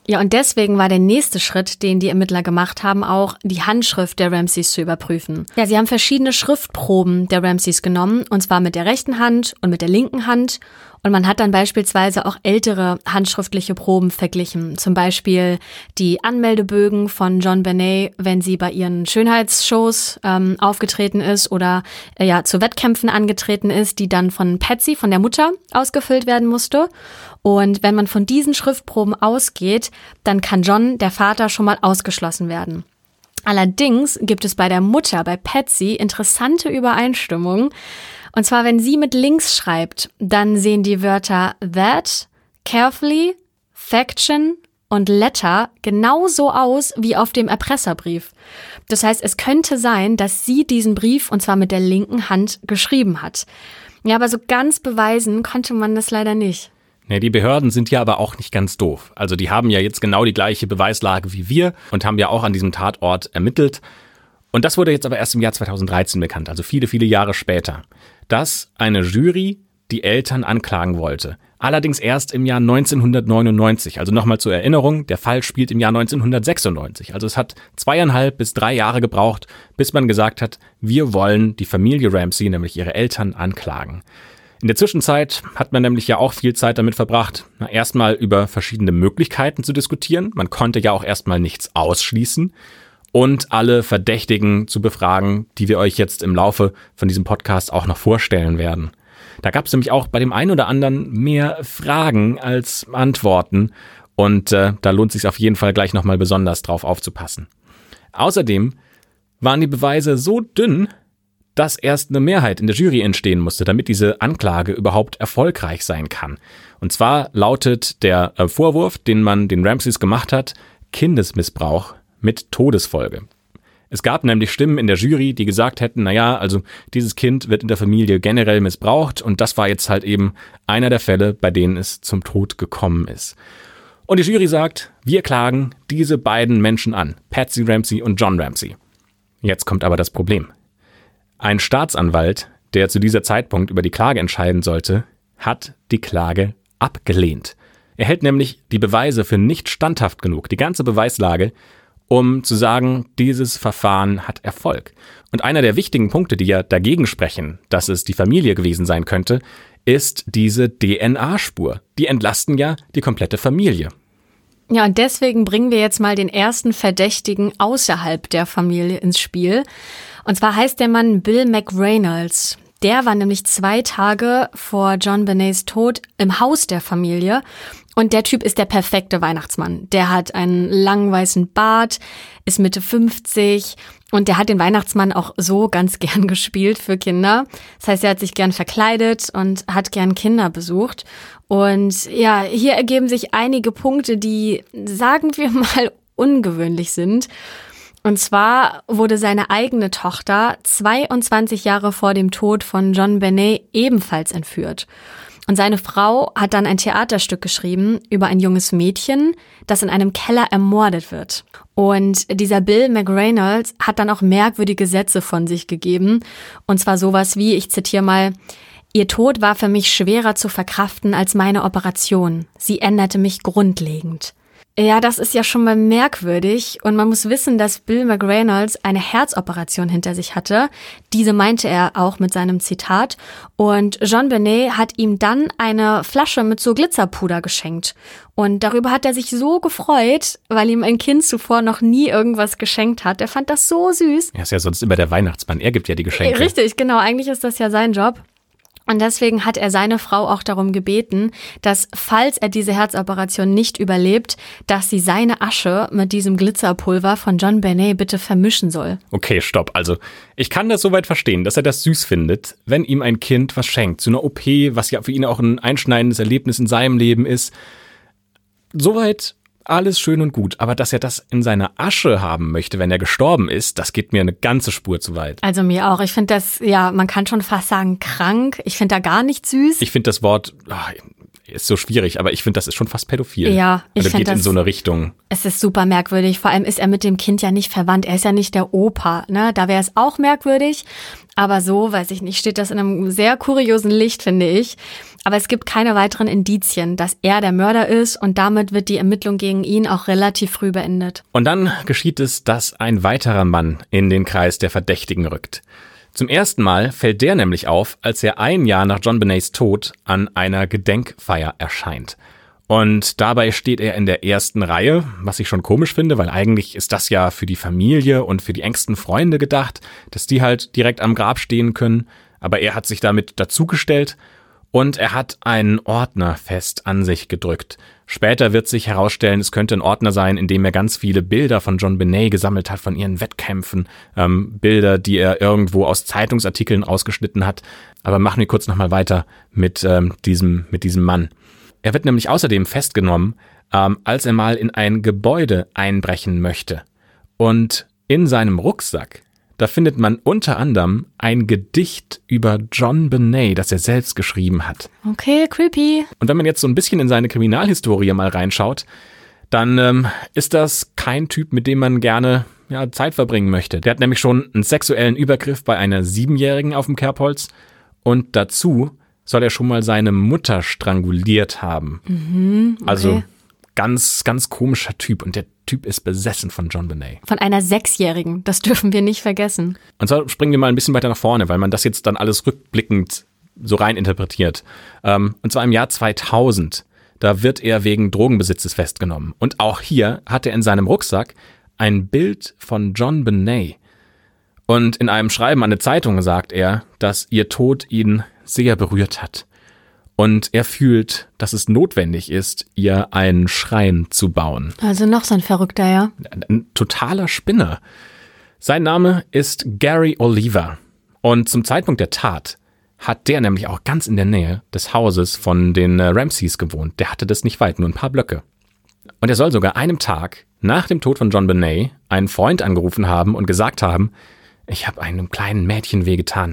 Ja, und deswegen war der nächste Schritt, den die Ermittler gemacht haben, auch die Handschrift der Ramseys zu überprüfen. Ja, sie haben verschiedene Schriftproben der Ramseys genommen, und zwar mit der rechten Hand und mit der linken Hand. Und man hat dann beispielsweise auch ältere handschriftliche Proben verglichen. Zum Beispiel die Anmeldebögen von John Benet, wenn sie bei ihren Schönheitsshows ähm, aufgetreten ist oder äh, ja zu Wettkämpfen angetreten ist, die dann von Patsy, von der Mutter, ausgefüllt werden musste. Und wenn man von diesen Schriftproben ausgeht, dann kann John, der Vater, schon mal ausgeschlossen werden. Allerdings gibt es bei der Mutter, bei Patsy, interessante Übereinstimmungen. Und zwar, wenn sie mit links schreibt, dann sehen die Wörter that, carefully, faction und letter genauso aus wie auf dem Erpresserbrief. Das heißt, es könnte sein, dass sie diesen Brief, und zwar mit der linken Hand, geschrieben hat. Ja, aber so ganz beweisen konnte man das leider nicht. Nee, die Behörden sind ja aber auch nicht ganz doof. Also die haben ja jetzt genau die gleiche Beweislage wie wir und haben ja auch an diesem Tatort ermittelt. Und das wurde jetzt aber erst im Jahr zweitausenddreizehn bekannt, also viele, viele Jahre später, dass eine Jury die Eltern anklagen wollte. Allerdings erst im Jahr neunzehnhundertneunundneunzig. Also nochmal zur Erinnerung, der Fall spielt im Jahr neunzehnhundertsechsundneunzig. Also es hat zweieinhalb bis drei Jahre gebraucht, bis man gesagt hat, wir wollen die Familie Ramsey, nämlich ihre Eltern, anklagen. In der Zwischenzeit hat man nämlich ja auch viel Zeit damit verbracht, na, erstmal über verschiedene Möglichkeiten zu diskutieren. Man konnte ja auch erstmal nichts ausschließen und alle Verdächtigen zu befragen, die wir euch jetzt im Laufe von diesem Podcast auch noch vorstellen werden. Da gab es nämlich auch bei dem einen oder anderen mehr Fragen als Antworten und äh, da lohnt es sich auf jeden Fall gleich nochmal besonders drauf aufzupassen. Außerdem waren die Beweise so dünn, dass erst eine Mehrheit in der Jury entstehen musste, damit diese Anklage überhaupt erfolgreich sein kann. Und zwar lautet der äh, Vorwurf, den man den Ramseys gemacht hat, Kindesmissbrauch mit Todesfolge. Es gab nämlich Stimmen in der Jury, die gesagt hätten, naja, also dieses Kind wird in der Familie generell missbraucht und das war jetzt halt eben einer der Fälle, bei denen es zum Tod gekommen ist. Und die Jury sagt, wir klagen diese beiden Menschen an, Patsy Ramsey und John Ramsey. Jetzt kommt aber das Problem. Ein Staatsanwalt, der zu dieser Zeitpunkt über die Klage entscheiden sollte, hat die Klage abgelehnt. Er hält nämlich die Beweise für nicht standhaft genug, die ganze Beweislage, um zu sagen, dieses Verfahren hat Erfolg. Und einer der wichtigen Punkte, die ja dagegen sprechen, dass es die Familie gewesen sein könnte, ist diese D N A-Spur. Die entlasten ja die komplette Familie. Ja, und deswegen bringen wir jetzt mal den ersten Verdächtigen außerhalb der Familie ins Spiel. Und zwar heißt der Mann Bill McReynolds. Der war nämlich zwei Tage vor John Benets Tod im Haus der Familie. Und der Typ ist der perfekte Weihnachtsmann. Der hat einen langen weißen Bart, ist Mitte fünfzig und der hat den Weihnachtsmann auch so ganz gern gespielt für Kinder. Das heißt, er hat sich gern verkleidet und hat gern Kinder besucht. Und ja, hier ergeben sich einige Punkte, die, sagen wir mal, ungewöhnlich sind. Und zwar wurde seine eigene Tochter zweiundzwanzig Jahre vor dem Tod von John Benet ebenfalls entführt. Und seine Frau hat dann ein Theaterstück geschrieben über ein junges Mädchen, das in einem Keller ermordet wird. Und dieser Bill McReynolds hat dann auch merkwürdige Sätze von sich gegeben. Und zwar sowas wie, ich zitiere mal, ihr Tod war für mich schwerer zu verkraften als meine Operation. Sie änderte mich grundlegend. Ja, das ist ja schon mal merkwürdig und man muss wissen, dass Bill McReynolds eine Herzoperation hinter sich hatte. Diese meinte er auch mit seinem Zitat und John Benet hat ihm dann eine Flasche mit so Glitzerpuder geschenkt und darüber hat er sich so gefreut, weil ihm ein Kind zuvor noch nie irgendwas geschenkt hat. Er fand das so süß. Er ist ja sonst immer der Weihnachtsmann, er gibt ja die Geschenke. Richtig, genau, eigentlich ist das ja sein Job. Und deswegen hat er seine Frau auch darum gebeten, dass, falls er diese Herzoperation nicht überlebt, dass sie seine Asche mit diesem Glitzerpulver von John Benet bitte vermischen soll. Okay, stopp. Also, ich kann das soweit verstehen, dass er das süß findet, wenn ihm ein Kind was schenkt. Zu einer O P, was ja für ihn auch ein einschneidendes Erlebnis in seinem Leben ist. Soweit alles schön und gut, aber dass er das in seiner Asche haben möchte, wenn er gestorben ist, das geht mir eine ganze Spur zu weit. Also mir auch. Ich finde das, ja, man kann schon fast sagen krank. Ich finde da gar nicht süß. Ich finde das Wort, ach, ist so schwierig, aber ich finde, das ist schon fast pädophil. Ja, ich finde, finde geht in so eine Richtung. Es ist super merkwürdig. Vor allem ist er mit dem Kind ja nicht verwandt. Er ist ja nicht der Opa, ne? Da wäre es auch merkwürdig. Aber so, weiß ich nicht, steht das in einem sehr kuriosen Licht, finde ich. Aber es gibt keine weiteren Indizien, dass er der Mörder ist und damit wird die Ermittlung gegen ihn auch relativ früh beendet. Und dann geschieht es, dass ein weiterer Mann in den Kreis der Verdächtigen rückt. Zum ersten Mal fällt der nämlich auf, als er ein Jahr nach John Benays Tod an einer Gedenkfeier erscheint. Und dabei steht er in der ersten Reihe, was ich schon komisch finde, weil eigentlich ist das ja für die Familie und für die engsten Freunde gedacht, dass die halt direkt am Grab stehen können. Aber er hat sich damit dazugestellt und er hat einen Ordner fest an sich gedrückt. Später wird sich herausstellen, es könnte ein Ordner sein, in dem er ganz viele Bilder von John Benet gesammelt hat, von ihren Wettkämpfen, ähm, Bilder, die er irgendwo aus Zeitungsartikeln ausgeschnitten hat. Aber machen wir kurz nochmal weiter mit ähm, diesem mit diesem Mann. Er wird nämlich außerdem festgenommen, ähm, als er mal in ein Gebäude einbrechen möchte. Und in seinem Rucksack, da findet man unter anderem ein Gedicht über John Benet, das er selbst geschrieben hat. Okay, creepy. Und wenn man jetzt so ein bisschen in seine Kriminalhistorie mal reinschaut, dann ähm, ist das kein Typ, mit dem man gerne ja, Zeit verbringen möchte. Der hat nämlich schon einen sexuellen Übergriff bei einer Siebenjährigen auf dem Kerbholz und dazu soll er schon mal seine Mutter stranguliert haben. Mhm, okay. Also ganz, ganz komischer Typ und der Typ ist besessen von John Benet. Von einer Sechsjährigen, das dürfen wir nicht vergessen. Und zwar springen wir mal ein bisschen weiter nach vorne, weil man das jetzt dann alles rückblickend so rein interpretiert. Ähm, und zwar im Jahr zweitausend, da wird er wegen Drogenbesitzes festgenommen. Und auch hier hat er in seinem Rucksack ein Bild von John Benet. Und in einem Schreiben an eine Zeitung sagt er, dass ihr Tod ihn sehr berührt hat. Und er fühlt, dass es notwendig ist, ihr einen Schrein zu bauen. Also noch so ein Verrückter, ja. Ein, ein totaler Spinner. Sein Name ist Gary Oliva. Und zum Zeitpunkt der Tat hat der nämlich auch ganz in der Nähe des Hauses von den Ramseys gewohnt. Der hatte das nicht weit, nur ein paar Blöcke. Und er soll sogar einem Tag nach dem Tod von John Benet einen Freund angerufen haben und gesagt haben, ich habe einem kleinen Mädchen wehgetan.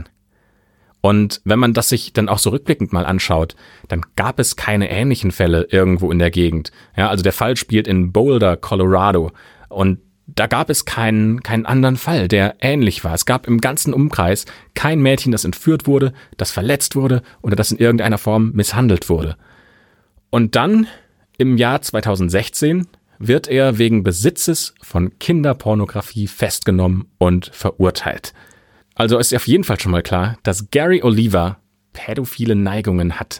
Und wenn man das sich dann auch so rückblickend mal anschaut, dann gab es keine ähnlichen Fälle irgendwo in der Gegend. Ja, also der Fall spielt in Boulder, Colorado. Und da gab es keinen, keinen anderen Fall, der ähnlich war. Es gab im ganzen Umkreis kein Mädchen, das entführt wurde, das verletzt wurde oder das in irgendeiner Form misshandelt wurde. Und dann, im Jahr zweitausendsechzehn, wird er wegen Besitzes von Kinderpornografie festgenommen und verurteilt. Also ist auf jeden Fall schon mal klar, dass Gary Oliva pädophile Neigungen hat.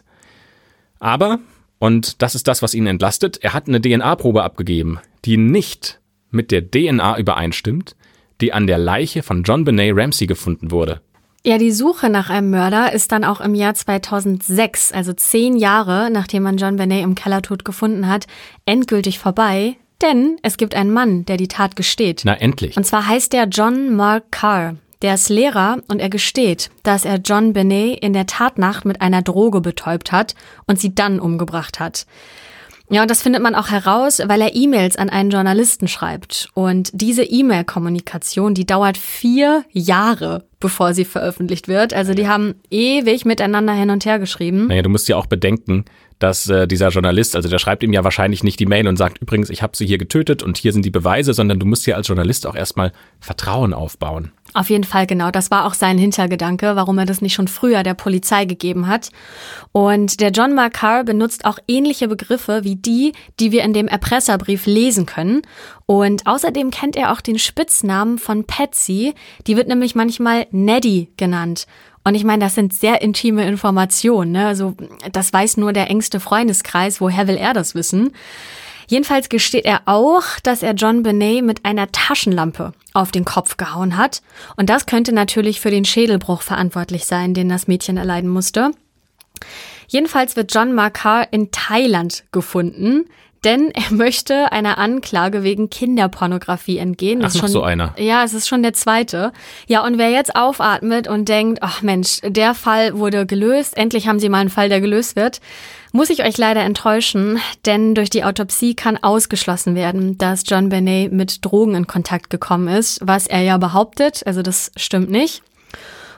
Aber, und das ist das, was ihn entlastet, er hat eine D N A-Probe abgegeben, die nicht mit der D N A übereinstimmt, die an der Leiche von John Benet Ramsey gefunden wurde. Ja, die Suche nach einem Mörder ist dann auch im Jahr zweitausendsechs, also zehn Jahre, nachdem man John Benet im Keller tot gefunden hat, endgültig vorbei. Denn es gibt einen Mann, der die Tat gesteht. Na, endlich. Und zwar heißt der John Mark Carr. Der ist Lehrer und er gesteht, dass er John Benet in der Tatnacht mit einer Droge betäubt hat und sie dann umgebracht hat. Ja, und das findet man auch heraus, weil er E-Mails an einen Journalisten schreibt. Und diese E-Mail-Kommunikation, die dauert vier Jahre, bevor sie veröffentlicht wird. Also die haben ewig miteinander hin und her geschrieben. Naja, du musst ja auch bedenken, dass äh, dieser Journalist, also der schreibt ihm ja wahrscheinlich nicht die Mail und sagt, übrigens, ich habe sie hier getötet und hier sind die Beweise, sondern du musst ja als Journalist auch erstmal Vertrauen aufbauen. Auf jeden Fall, genau. Das war auch sein Hintergedanke, warum er das nicht schon früher der Polizei gegeben hat. Und der John Mark Carr benutzt auch ähnliche Begriffe wie die, die wir in dem Erpresserbrief lesen können. Und außerdem kennt er auch den Spitznamen von Patsy. Die wird nämlich manchmal Neddy genannt. Und ich meine, das sind sehr intime Informationen, ne? Also das weiß nur der engste Freundeskreis. Woher will er das wissen? Jedenfalls gesteht er auch, dass er John Benet mit einer Taschenlampe auf den Kopf gehauen hat. Und das könnte natürlich für den Schädelbruch verantwortlich sein, den das Mädchen erleiden musste. Jedenfalls wird John Mark Carr in Thailand gefunden, denn er möchte einer Anklage wegen Kinderpornografie entgehen. Das Ach, noch schon, so einer. Ja, es ist schon der zweite. Ja, und wer jetzt aufatmet und denkt, ach Mensch, der Fall wurde gelöst, endlich haben sie mal einen Fall, der gelöst wird, muss ich euch leider enttäuschen, denn durch die Autopsie kann ausgeschlossen werden, dass John Benet mit Drogen in Kontakt gekommen ist, was er ja behauptet, also das stimmt nicht.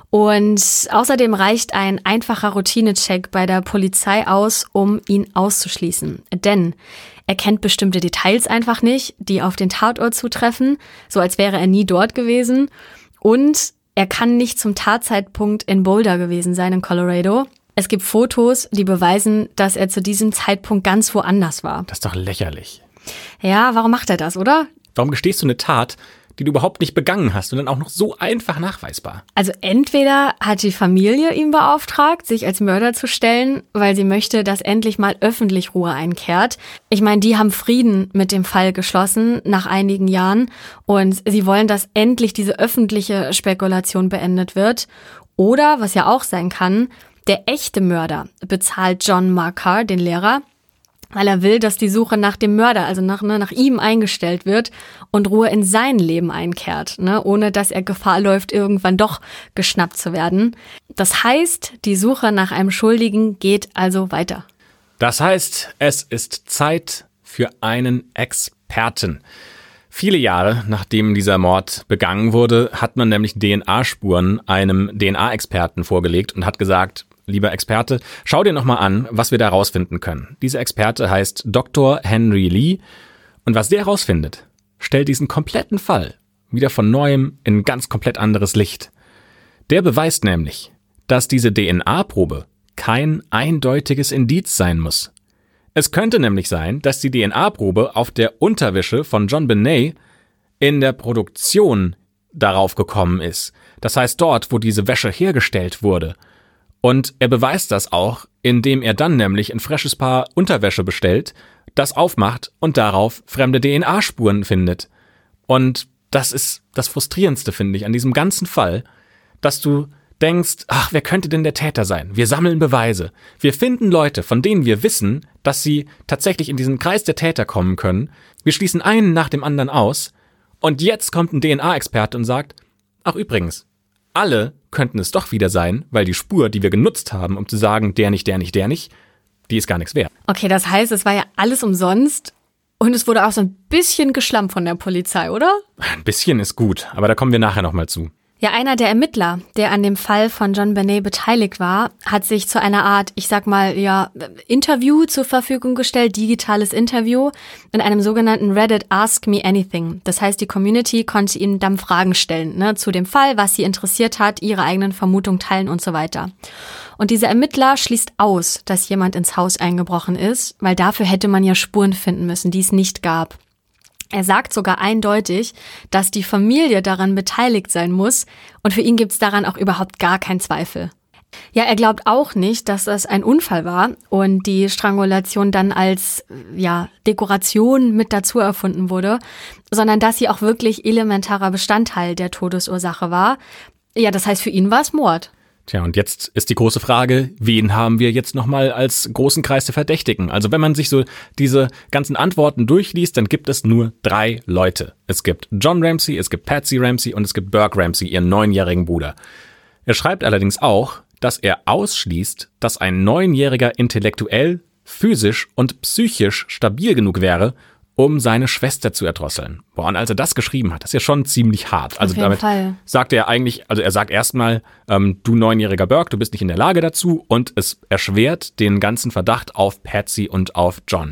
Und außerdem reicht ein einfacher Routinecheck bei der Polizei aus, um ihn auszuschließen. Denn er kennt bestimmte Details einfach nicht, die auf den Tatort zutreffen, so als wäre er nie dort gewesen. Und er kann nicht zum Tatzeitpunkt in Boulder gewesen sein, in Colorado. Es gibt Fotos, die beweisen, dass er zu diesem Zeitpunkt ganz woanders war. Das ist doch lächerlich. Ja, warum macht er das, oder? Warum gestehst du eine Tat, die du überhaupt nicht begangen hast und dann auch noch so einfach nachweisbar? Also entweder hat die Familie ihn beauftragt, sich als Mörder zu stellen, weil sie möchte, dass endlich mal öffentlich Ruhe einkehrt. Ich meine, die haben Frieden mit dem Fall geschlossen nach einigen Jahren und sie wollen, dass endlich diese öffentliche Spekulation beendet wird. Oder, was ja auch sein kann, der echte Mörder bezahlt John Makar, den Lehrer, weil er will, dass die Suche nach dem Mörder, also nach, ne, nach ihm eingestellt wird und Ruhe in sein Leben einkehrt, ne, ohne dass er Gefahr läuft, irgendwann doch geschnappt zu werden. Das heißt, die Suche nach einem Schuldigen geht also weiter. Das heißt, es ist Zeit für einen Experten. Viele Jahre nachdem dieser Mord begangen wurde, hat man nämlich D N A-Spuren einem D N A-Experten vorgelegt und hat gesagt, lieber Experte, schau dir nochmal an, was wir da rausfinden können. Dieser Experte heißt Doktor Henry Lee und was der rausfindet, stellt diesen kompletten Fall wieder von Neuem in ein ganz komplett anderes Licht. Der beweist nämlich, dass diese D N A-Probe kein eindeutiges Indiz sein muss. Es könnte nämlich sein, dass die D N A-Probe auf der Unterwäsche von John Benet in der Produktion darauf gekommen ist. Das heißt dort, wo diese Wäsche hergestellt wurde. Und er beweist das auch, indem er dann nämlich ein frisches Paar Unterwäsche bestellt, das aufmacht und darauf fremde D N A-Spuren findet. Und das ist das Frustrierendste, finde ich, an diesem ganzen Fall, dass du denkst, ach, wer könnte denn der Täter sein? Wir sammeln Beweise. Wir finden Leute, von denen wir wissen, dass sie tatsächlich in diesen Kreis der Täter kommen können. Wir schließen einen nach dem anderen aus. Und jetzt kommt ein D N A-Experte und sagt, ach übrigens, alle könnten es doch wieder sein, weil die Spur, die wir genutzt haben, um zu sagen, der nicht, der nicht, der nicht, die ist gar nichts wert. Okay, das heißt, es war ja alles umsonst und es wurde auch so ein bisschen geschlampt von der Polizei, oder? Ein bisschen ist gut, aber da kommen wir nachher nochmal zu. Ja, einer der Ermittler, der an dem Fall von John Benet beteiligt war, hat sich zu einer Art, ich sag mal, ja, Interview zur Verfügung gestellt, digitales Interview, in einem sogenannten Reddit Ask Me Anything. Das heißt, die Community konnte ihm dann Fragen stellen, ne, zu dem Fall, was sie interessiert hat, ihre eigenen Vermutungen teilen und so weiter. Und dieser Ermittler schließt aus, dass jemand ins Haus eingebrochen ist, weil dafür hätte man ja Spuren finden müssen, die es nicht gab. Er sagt sogar eindeutig, dass die Familie daran beteiligt sein muss und für ihn gibt's daran auch überhaupt gar keinen Zweifel. Ja, er glaubt auch nicht, dass das ein Unfall war und die Strangulation dann als ja, Dekoration mit dazu erfunden wurde, sondern dass sie auch wirklich elementarer Bestandteil der Todesursache war. Ja, das heißt, für ihn war es Mord. Tja, und jetzt ist die große Frage, wen haben wir jetzt nochmal als großen Kreis der Verdächtigen? Also wenn man sich so diese ganzen Antworten durchliest, dann gibt es nur drei Leute. Es gibt John Ramsey, es gibt Patsy Ramsey und es gibt Burke Ramsey, ihren neunjährigen Bruder. Er schreibt allerdings auch, dass er ausschließt, dass ein Neunjähriger intellektuell, physisch und psychisch stabil genug wäre, um seine Schwester zu erdrosseln. Boah, und als er das geschrieben hat, das ist ja schon ziemlich hart. Also Auf jeden damit Fall. sagt er eigentlich, also er sagt erstmal, ähm, du neunjähriger Burke, du bist nicht in der Lage dazu und es erschwert den ganzen Verdacht auf Patsy und auf John.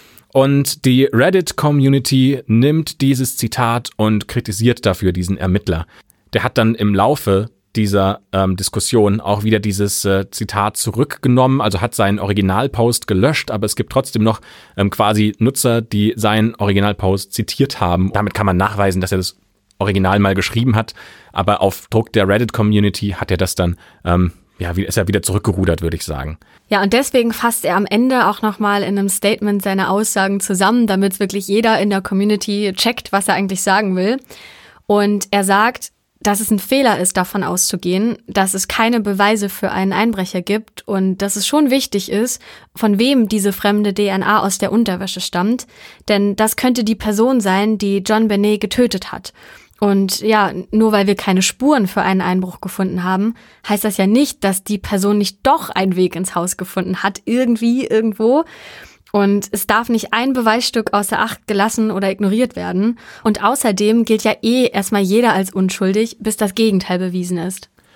Und die Reddit-Community nimmt dieses Zitat und kritisiert dafür diesen Ermittler. Der hat dann im Laufe dieser ähm, Diskussion auch wieder dieses äh, Zitat zurückgenommen, also hat seinen Originalpost gelöscht, aber es gibt trotzdem noch ähm, quasi Nutzer, die seinen Originalpost zitiert haben. Damit kann man nachweisen, dass er das Original mal geschrieben hat, aber auf Druck der Reddit-Community hat er das dann, ähm, ja, ist er wieder zurückgerudert, würde ich sagen. Ja, und deswegen fasst er am Ende auch nochmal in einem Statement seine Aussagen zusammen, damit wirklich jeder in der Community checkt, was er eigentlich sagen will. Und er sagt, dass es ein Fehler ist, davon auszugehen, dass es keine Beweise für einen Einbrecher gibt und dass es schon wichtig ist, von wem diese fremde D N A aus der Unterwäsche stammt, denn das könnte die Person sein, die John Benet getötet hat. Und ja, nur weil wir keine Spuren für einen Einbruch gefunden haben, heißt das ja nicht, dass die Person nicht doch einen Weg ins Haus gefunden hat, irgendwie, irgendwo. Und es darf nicht ein Beweisstück außer Acht gelassen oder ignoriert werden. Und außerdem gilt ja eh erstmal jeder als unschuldig, bis das Gegenteil bewiesen ist.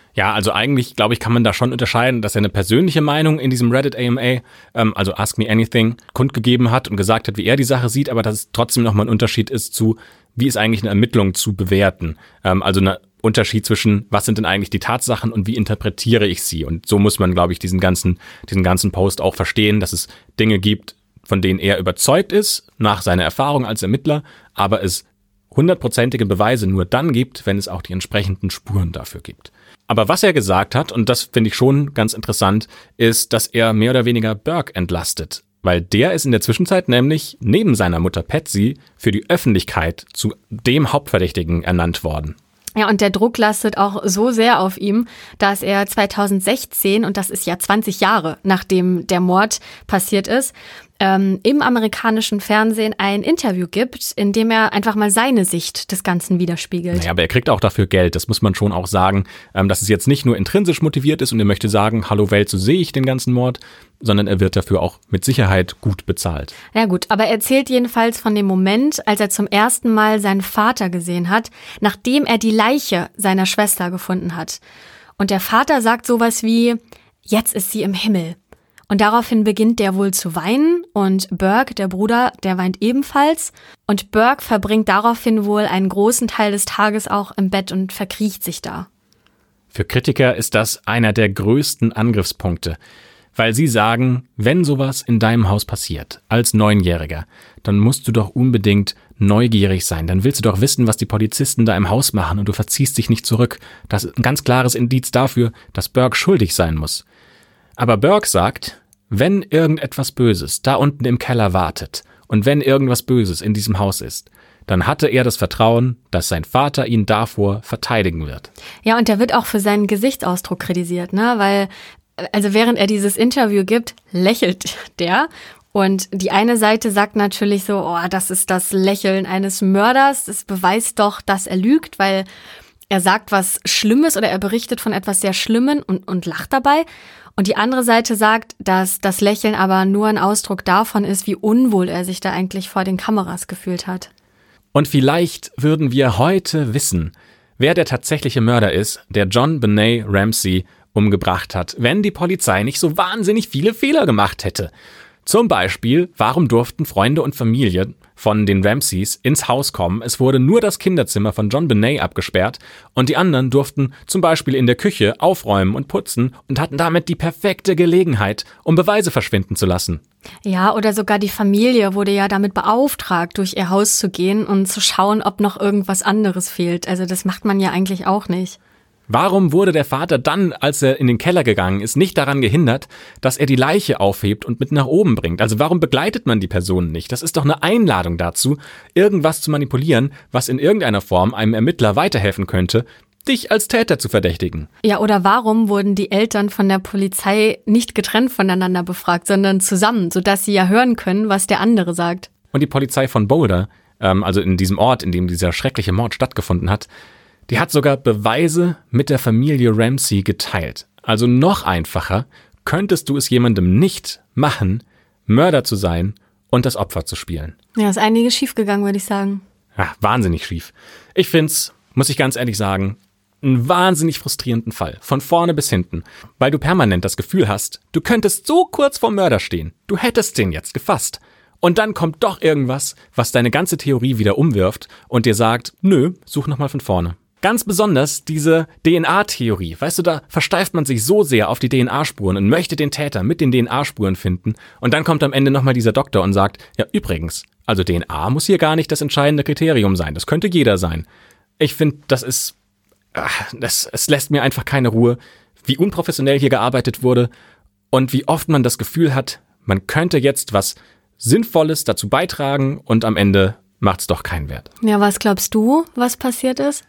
Ja, also eigentlich, glaube ich, kann man da schon unterscheiden, dass er eine persönliche Meinung in diesem Reddit A M A, ähm, also Ask Me Anything, kundgegeben hat und gesagt hat, wie er die Sache sieht, aber dass es trotzdem nochmal ein Unterschied ist zu, wie ist eigentlich eine Ermittlung zu bewerten. Ähm, also ein Unterschied zwischen, was sind denn eigentlich die Tatsachen und wie interpretiere ich sie. Und so muss man, glaube ich, diesen ganzen, diesen ganzen Post auch verstehen, dass es Dinge gibt, von denen er überzeugt ist, nach seiner Erfahrung als Ermittler, aber es hundertprozentige Beweise nur dann gibt, wenn es auch die entsprechenden Spuren dafür gibt. Aber was er gesagt hat, und das finde ich schon ganz interessant, ist, dass er mehr oder weniger Burke entlastet. Weil der ist in der Zwischenzeit nämlich neben seiner Mutter Patsy für die Öffentlichkeit zu dem Hauptverdächtigen ernannt worden. Ja, und der Druck lastet auch so sehr auf ihm, dass er zweitausendsechzehn, und das ist ja zwanzig Jahre, nachdem der Mord passiert ist, ähm, im amerikanischen Fernsehen ein Interview gibt, in dem er einfach mal seine Sicht des Ganzen widerspiegelt. Naja, aber er kriegt auch dafür Geld, das muss man schon auch sagen, ähm, dass es jetzt nicht nur intrinsisch motiviert ist und er möchte sagen, hallo Welt, so sehe ich den ganzen Mord, sondern er wird dafür auch mit Sicherheit gut bezahlt. Ja gut, aber er erzählt jedenfalls von dem Moment, als er zum ersten Mal seinen Vater gesehen hat, nachdem er die Leiche seiner Schwester gefunden hat. Und der Vater sagt sowas wie, jetzt ist sie im Himmel. Und daraufhin beginnt der wohl zu weinen und Burke, der Bruder, der weint ebenfalls. Und Burke verbringt daraufhin wohl einen großen Teil des Tages auch im Bett und verkriecht sich da. Für Kritiker ist das einer der größten Angriffspunkte. Weil sie sagen, wenn sowas in deinem Haus passiert, als Neunjähriger, dann musst du doch unbedingt neugierig sein. Dann willst du doch wissen, was die Polizisten da im Haus machen und du verziehst dich nicht zurück. Das ist ein ganz klares Indiz dafür, dass Burke schuldig sein muss. Aber Burke sagt, wenn irgendetwas Böses da unten im Keller wartet und wenn irgendwas Böses in diesem Haus ist, dann hatte er das Vertrauen, dass sein Vater ihn davor verteidigen wird. Ja, und der wird auch für seinen Gesichtsausdruck kritisiert, ne? Weil, also während er dieses Interview gibt, lächelt der. Und die eine Seite sagt natürlich so, oh, das ist das Lächeln eines Mörders. Das beweist doch, dass er lügt, weil er sagt was Schlimmes oder er berichtet von etwas sehr Schlimmem und, und lacht dabei. Und die andere Seite sagt, dass das Lächeln aber nur ein Ausdruck davon ist, wie unwohl er sich da eigentlich vor den Kameras gefühlt hat. Und vielleicht würden wir heute wissen, wer der tatsächliche Mörder ist, der John Benet Ramsey umgebracht hat, wenn die Polizei nicht so wahnsinnig viele Fehler gemacht hätte. Zum Beispiel, warum durften Freunde und Familie von den Ramseys ins Haus kommen? Es wurde nur das Kinderzimmer von John Benet abgesperrt und die anderen durften zum Beispiel in der Küche aufräumen und putzen und hatten damit die perfekte Gelegenheit, um Beweise verschwinden zu lassen. Ja, oder sogar die Familie wurde ja damit beauftragt, durch ihr Haus zu gehen und zu schauen, ob noch irgendwas anderes fehlt. Also das macht man ja eigentlich auch nicht. Warum wurde der Vater dann, als er in den Keller gegangen ist, nicht daran gehindert, dass er die Leiche aufhebt und mit nach oben bringt? Also warum begleitet man die Personen nicht? Das ist doch eine Einladung dazu, irgendwas zu manipulieren, was in irgendeiner Form einem Ermittler weiterhelfen könnte, dich als Täter zu verdächtigen. Ja, oder warum wurden die Eltern von der Polizei nicht getrennt voneinander befragt, sondern zusammen, sodass sie ja hören können, was der andere sagt? Und die Polizei von Boulder, ähm, also in diesem Ort, in dem dieser schreckliche Mord stattgefunden hat, die hat sogar Beweise mit der Familie Ramsey geteilt. Also noch einfacher könntest du es jemandem nicht machen, Mörder zu sein und das Opfer zu spielen. Ja, ist einiges schiefgegangen, würde ich sagen. Ja, wahnsinnig schief. Ich find's, muss ich ganz ehrlich sagen, einen wahnsinnig frustrierenden Fall. Von vorne bis hinten. Weil du permanent das Gefühl hast, du könntest so kurz vorm Mörder stehen. Du hättest den jetzt gefasst. Und dann kommt doch irgendwas, was deine ganze Theorie wieder umwirft und dir sagt, nö, such nochmal von vorne. Ganz besonders diese D N A-Theorie. Weißt du, da versteift man sich so sehr auf die D N A-Spuren und möchte den Täter mit den D N A-Spuren finden. Und dann kommt am Ende nochmal dieser Doktor und sagt, ja übrigens, also D N A muss hier gar nicht das entscheidende Kriterium sein. Das könnte jeder sein. Ich finde, das ist, ach, das, es lässt mir einfach keine Ruhe, wie unprofessionell hier gearbeitet wurde und wie oft man das Gefühl hat, man könnte jetzt was Sinnvolles dazu beitragen und am Ende macht's doch keinen Wert. Ja, was glaubst du, was passiert ist?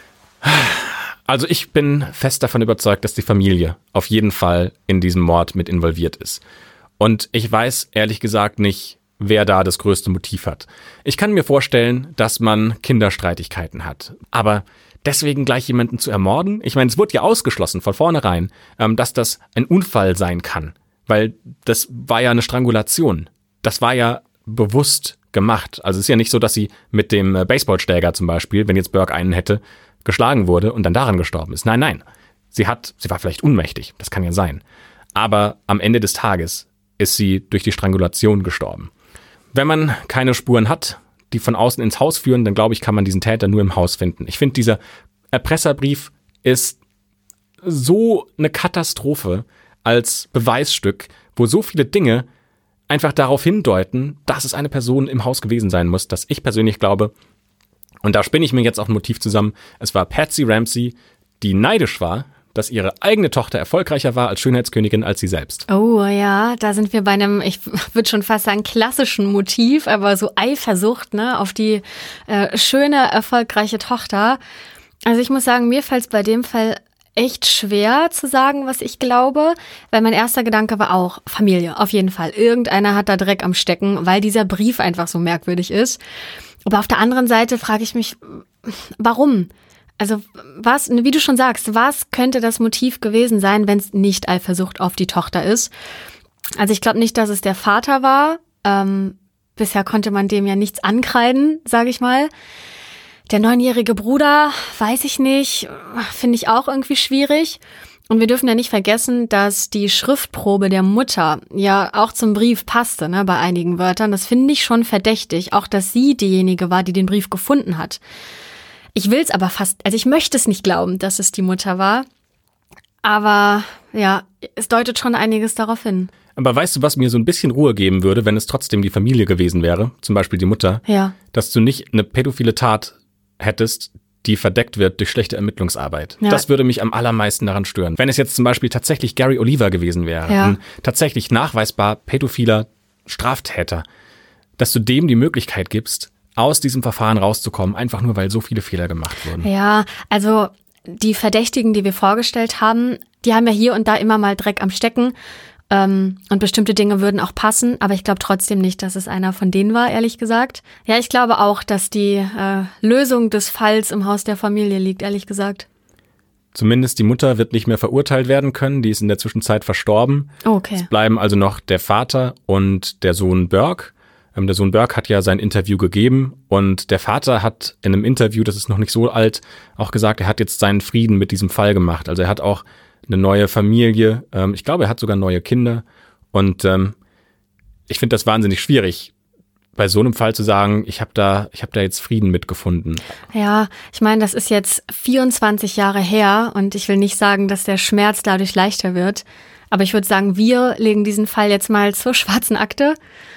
Also ich bin fest davon überzeugt, dass die Familie auf jeden Fall in diesem Mord mit involviert ist. Und ich weiß ehrlich gesagt nicht, wer da das größte Motiv hat. Ich kann mir vorstellen, dass man Kinderstreitigkeiten hat. Aber deswegen gleich jemanden zu ermorden? Ich meine, es wurde ja ausgeschlossen von vornherein, dass das ein Unfall sein kann. Weil das war ja eine Strangulation. Das war ja bewusst gemacht. Also es ist ja nicht so, dass sie mit dem Baseballschläger zum Beispiel, wenn jetzt Burke einen hätte, geschlagen wurde und dann daran gestorben ist. Nein, nein. Sie hat, sie war vielleicht ohnmächtig, das kann ja sein. Aber am Ende des Tages ist sie durch die Strangulation gestorben. Wenn man keine Spuren hat, die von außen ins Haus führen, dann glaube ich, kann man diesen Täter nur im Haus finden. Ich finde, dieser Erpresserbrief ist so eine Katastrophe als Beweisstück, wo so viele Dinge einfach darauf hindeuten, dass es eine Person im Haus gewesen sein muss, dass ich persönlich glaube, und da spinne ich mir jetzt auch ein Motiv zusammen, es war Patsy Ramsey, die neidisch war, dass ihre eigene Tochter erfolgreicher war als Schönheitskönigin als sie selbst. Oh ja, da sind wir bei einem, ich würde schon fast sagen, klassischen Motiv, aber so Eifersucht, ne, auf die äh, schöne, erfolgreiche Tochter. Also ich muss sagen, mir fällt es bei dem Fall echt schwer zu sagen, was ich glaube, weil mein erster Gedanke war auch Familie, auf jeden Fall. Irgendeiner hat da Dreck am Stecken, weil dieser Brief einfach so merkwürdig ist. Aber auf der anderen Seite frage ich mich, warum? Also was, wie du schon sagst, was könnte das Motiv gewesen sein, wenn es nicht Eifersucht auf die Tochter ist? Also ich glaube nicht, dass es der Vater war. Ähm, bisher konnte man dem ja nichts ankreiden, sage ich mal. Der neunjährige Bruder, weiß ich nicht, finde ich auch irgendwie schwierig. Und wir dürfen ja nicht vergessen, dass die Schriftprobe der Mutter ja auch zum Brief passte, ne, bei einigen Wörtern. Das finde ich schon verdächtig, auch dass sie diejenige war, die den Brief gefunden hat. Ich will es aber fast, also ich möchte es nicht glauben, dass es die Mutter war. Aber ja, es deutet schon einiges darauf hin. Aber weißt du, was mir so ein bisschen Ruhe geben würde, wenn es trotzdem die Familie gewesen wäre, zum Beispiel die Mutter, ja. Dass du nicht eine pädophile Tat hättest, die verdeckt wird durch schlechte Ermittlungsarbeit. Ja. Das würde mich am allermeisten daran stören. Wenn es jetzt zum Beispiel tatsächlich Gary Oliver gewesen wäre, ja. Ein tatsächlich nachweisbar pädophiler Straftäter, dass du dem die Möglichkeit gibst, aus diesem Verfahren rauszukommen, einfach nur, weil so viele Fehler gemacht wurden. Ja, also die Verdächtigen, die wir vorgestellt haben, die haben ja hier und da immer mal Dreck am Stecken. Ähm, und bestimmte Dinge würden auch passen, aber ich glaube trotzdem nicht, dass es einer von denen war, ehrlich gesagt. Ja, ich glaube auch, dass die äh, Lösung des Falls im Haus der Familie liegt, ehrlich gesagt. Zumindest die Mutter wird nicht mehr verurteilt werden können, die ist in der Zwischenzeit verstorben. Okay. Es bleiben also noch der Vater und der Sohn Burke. Ähm, der Sohn Burke hat ja sein Interview gegeben und der Vater hat in einem Interview, das ist noch nicht so alt, auch gesagt, er hat jetzt seinen Frieden mit diesem Fall gemacht. Also er hat auch eine neue Familie. Ähm, ich glaube, er hat sogar neue Kinder. Und ähm, ich finde das wahnsinnig schwierig, bei so einem Fall zu sagen, ich habe da, ich habe da jetzt Frieden mitgefunden. Ja, ich meine, das ist jetzt vierundzwanzig Jahre her und ich will nicht sagen, dass der Schmerz dadurch leichter wird. Aber ich würde sagen, wir legen diesen Fall jetzt mal zur schwarzen Akte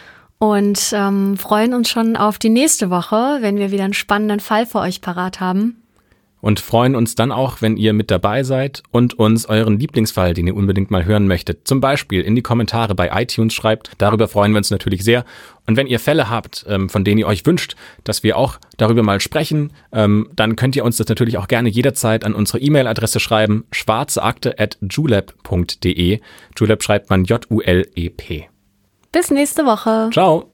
und ähm, freuen uns schon auf die nächste Woche, wenn wir wieder einen spannenden Fall für euch parat haben. Und freuen uns dann auch, wenn ihr mit dabei seid und uns euren Lieblingsfall, den ihr unbedingt mal hören möchtet, zum Beispiel in die Kommentare bei iTunes schreibt. Darüber freuen wir uns natürlich sehr. Und wenn ihr Fälle habt, von denen ihr euch wünscht, dass wir auch darüber mal sprechen, dann könnt ihr uns das natürlich auch gerne jederzeit an unsere E-Mail-Adresse schreiben, schwarzeakte at julep punkt de. Julep schreibt man J U L E P. Bis nächste Woche. Ciao.